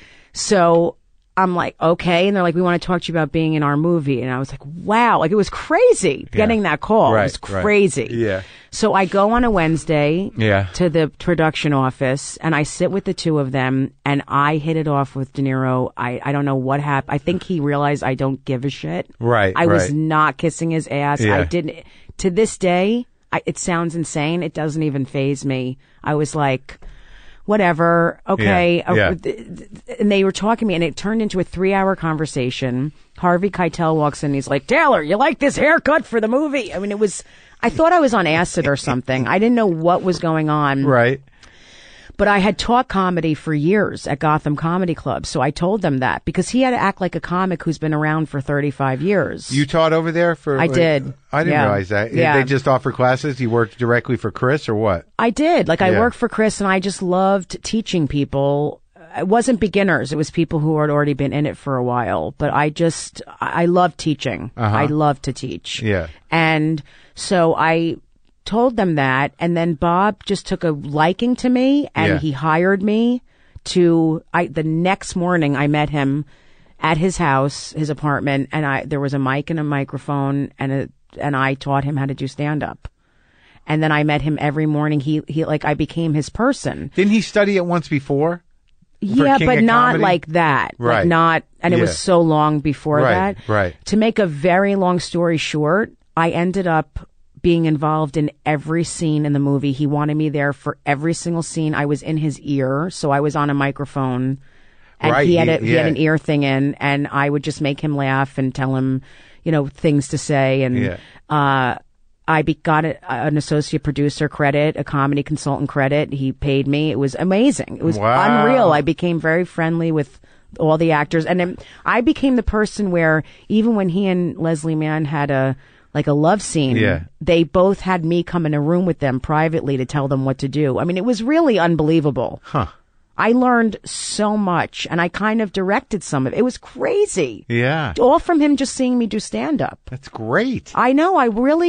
So I'm like, okay. And they're like, "We want to talk to you about being in our movie." And I was like, wow. Like, it was crazy getting that call. Right, It was right. crazy. Yeah. So I go on a Wednesday Yeah. to the production office and I sit with the two of them and I hit it off with De Niro. I don't know what happened. I think he realized I don't give a shit. Right, I was right. not kissing his ass. Yeah. I didn't. To this day, it sounds insane. It doesn't even faze me. I was like, whatever. Okay. Yeah, And they were talking to me and it turned into a 3-hour conversation. Harvey Keitel walks in and he's like, "Taylor, you like this haircut for the movie?" I mean, I thought I was on acid or something. I didn't know what was going on. Right. But I had taught comedy for years at Gotham Comedy Club. So I told them that because he had to act like a comic who's been around for 35 years. You taught over there for? I did. I didn't Yeah. realize that. Yeah. They just offer classes. You worked directly for Chris or what? I did. Like, I Yeah. worked for Chris and I just loved teaching people. It wasn't beginners. It was people who had already been in it for a while. But I love teaching. I love to teach. Yeah. And so I told them that. And then Bob just took a liking to me and Yeah. he hired me the next morning I met him at his house, his apartment, and there was a mic and a microphone and I taught him how to do stand up. And then I met him every morning. He like, I became his person. Didn't he study it once before? Yeah, King but of not Comedy? like that. Right. Like not, and it Yeah. was so long before Right, that. right. To make a very long story short, I ended up being involved in every scene in the movie. He wanted me there for every single scene. I was in his ear, so I was on a microphone. And Right, he had yeah. an ear thing in, and I would just make him laugh and tell him, things to say. And Yeah. I got an associate producer credit, a comedy consultant credit. He paid me. It was amazing. It was Wow. unreal. I became very friendly with all the actors. And then I became the person where even when he and Leslie Mann had a love scene, Yeah. they both had me come in a room with them privately to tell them what to do. I mean, it was really unbelievable. Huh. I learned so much and I kind of directed some of it. It was crazy. Yeah. All from him just seeing me do stand up. That's great. I know.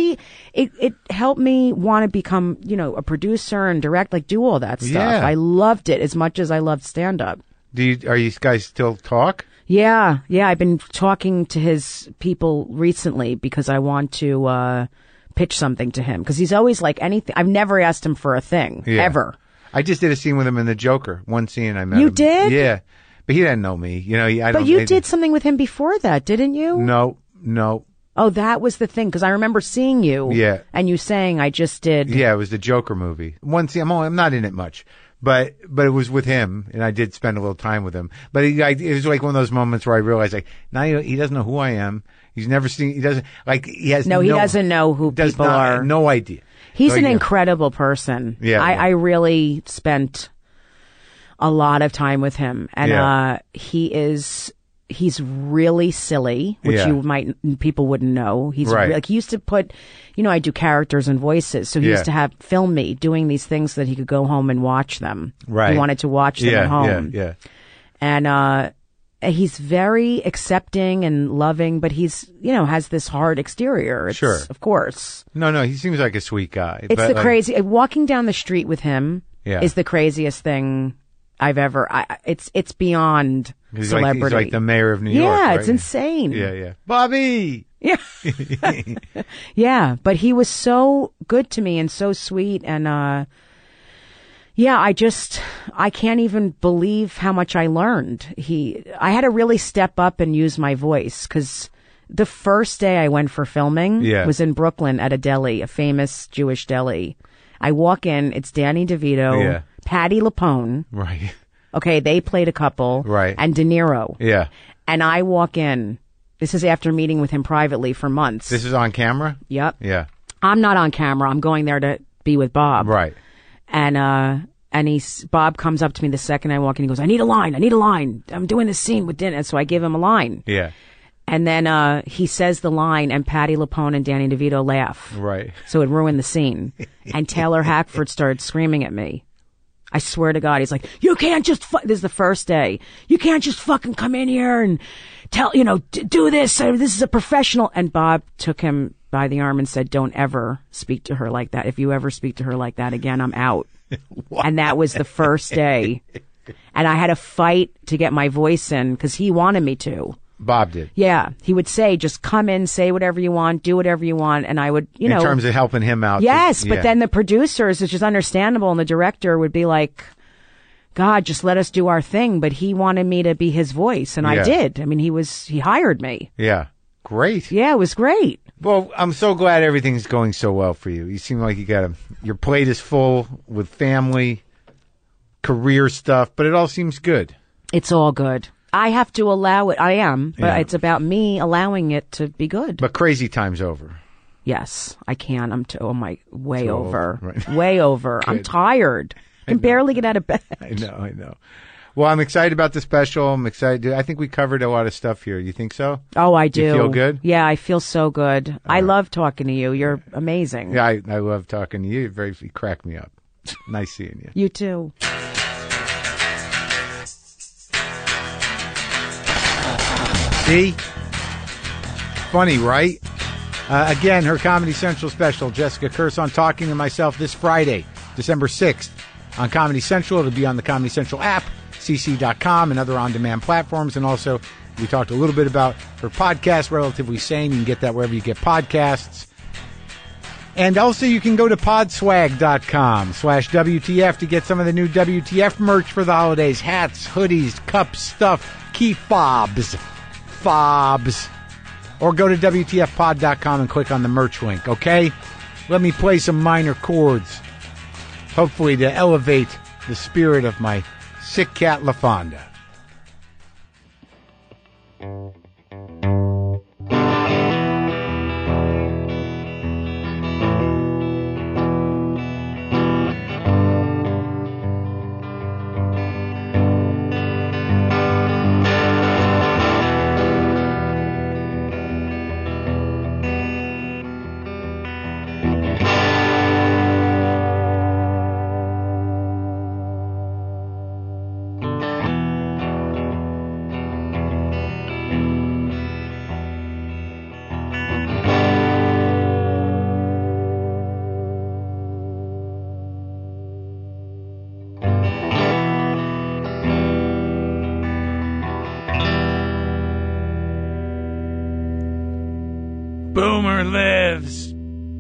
It helped me want to become, a producer and direct, do all that stuff. Yeah. I loved it as much as I loved stand up. Are you guys still talk? Yeah. Yeah. I've been talking to his people recently because I want to, pitch something to him because he's always like anything. I've never asked him for a thing ever. I just did a scene with him in The Joker. One scene I met him. You did? Yeah. But he didn't know me. But you did something with him before that, didn't you? No. Oh, that was the thing because I remember seeing you. Yeah. And you saying I just did. Yeah, it was the Joker movie. One scene. I'm not in it much. But it was with him, and I did spend a little time with him. But it was like one of those moments where I realized, now he doesn't know who I am. He's never seen. He doesn't he has No, he doesn't know who people are. No idea. He's So, an yeah. incredible person. Yeah. I really spent a lot of time with him, and he's really silly, which people wouldn't know. He's like, he used to put, I do characters and voices, so he used to film me doing these things so that he could go home and watch them. Right. He wanted to watch them at home. Yeah. And he's very accepting and loving, but he's, has this hard exterior. Sure. Of course. No, he seems like a sweet guy. It's the crazy. Walking down the street with him is the craziest thing I've ever. It's beyond celebrity. He's like the mayor of New York. Yeah, right? it's insane. Yeah. Bobby. Yeah. Yeah, but he was so good to me and so sweet, and I can't even believe how much I learned. I had to really step up and use my voice, because the first day I went for filming was in Brooklyn at a deli, a famous Jewish deli. I walk in, it's Danny DeVito, Patti LuPone. Right. Okay, they played a couple. Right. And De Niro. Yeah. And I walk in. This is after meeting with him privately for months. This is on camera? Yep. Yeah. I'm not on camera. I'm going there to be with Bob. Right. And Bob comes up to me the second I walk in. He goes, I need a line. I'm doing this scene with dinner. So I give him a line. Yeah. And then he says the line, and Patti LuPone and Danny DeVito laugh. Right. So it ruined the scene. And Taylor Hackford started screaming at me. I swear to God, he's like, you can't just, this is the first day. You can't just fucking come in here and tell, do this. This is a professional. And Bob took him by the arm and said, don't ever speak to her like that. If you ever speak to her like that again, I'm out. And that was the first day. And I had to fight to get my voice in, because he wanted me to. Bob did. Yeah. He would say, just come in, say whatever you want, do whatever you want. And I would, In terms of helping him out. Yes. But then the producers, which is understandable, and the director would be like, God, just let us do our thing. But he wanted me to be his voice. And I did. I mean, he hired me. Yeah. Great. Yeah, it was great. Well, I'm so glad everything's going so well for you. You seem like your plate is full with family, career stuff, but it all seems good. It's all good. I have to allow it. I am, but it's about me allowing it to be good. But crazy time's over. Yes, I can. Way Too over. old, right. Way over. I'm tired. I can barely get out of bed. I know. Well, I'm excited about the special. I'm excited. I think we covered a lot of stuff here. You think so? Oh, I do. You feel good? Yeah, I feel so good. I love talking to you. You're amazing. Yeah, I love talking to you. You crack me up. Nice seeing you. You too. See? Funny, right? Again, her Comedy Central special, Jessica Kirson Talking to Myself, this Friday, December 6th on Comedy Central. It'll be on the Comedy Central app, cc.com, and other on-demand platforms. And also, we talked a little bit about her podcast, Relatively Sane. You can get that wherever you get podcasts. And also, you can go to podswag.com/WTF to get some of the new WTF merch for the holidays. Hats, hoodies, cups, stuff, key fobs. Or go to WTFpod.com and click on the merch link, okay? Let me play some minor chords, hopefully to elevate the spirit of my sick cat LaFonda. Boomer lives.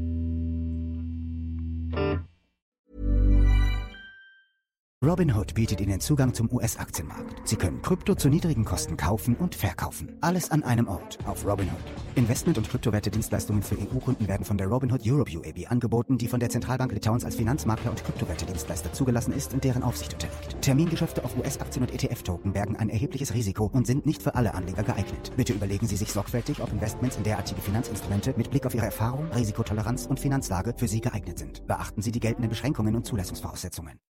Robinhood bietet Ihnen Zugang zum US-Aktienmarkt. Sie können Krypto zu niedrigen Kosten kaufen und verkaufen. Alles an einem Ort auf Robinhood. Investment- und Kryptowerte-Dienstleistungen für EU-Kunden werden von der Robinhood Europe UAB angeboten, die von der Zentralbank Litauens als Finanzmakler und Kryptowerte-Dienstleister zugelassen ist und deren Aufsicht unterliegt. Termingeschäfte auf US-Aktien und ETF-Token bergen ein erhebliches Risiko und sind nicht für alle Anleger geeignet. Bitte überlegen Sie sich sorgfältig, ob Investments in derartige Finanzinstrumente mit Blick auf Ihre Erfahrung, Risikotoleranz und Finanzlage für Sie geeignet sind. Beachten Sie die geltenden Beschränkungen und Zulassungsvoraussetzungen.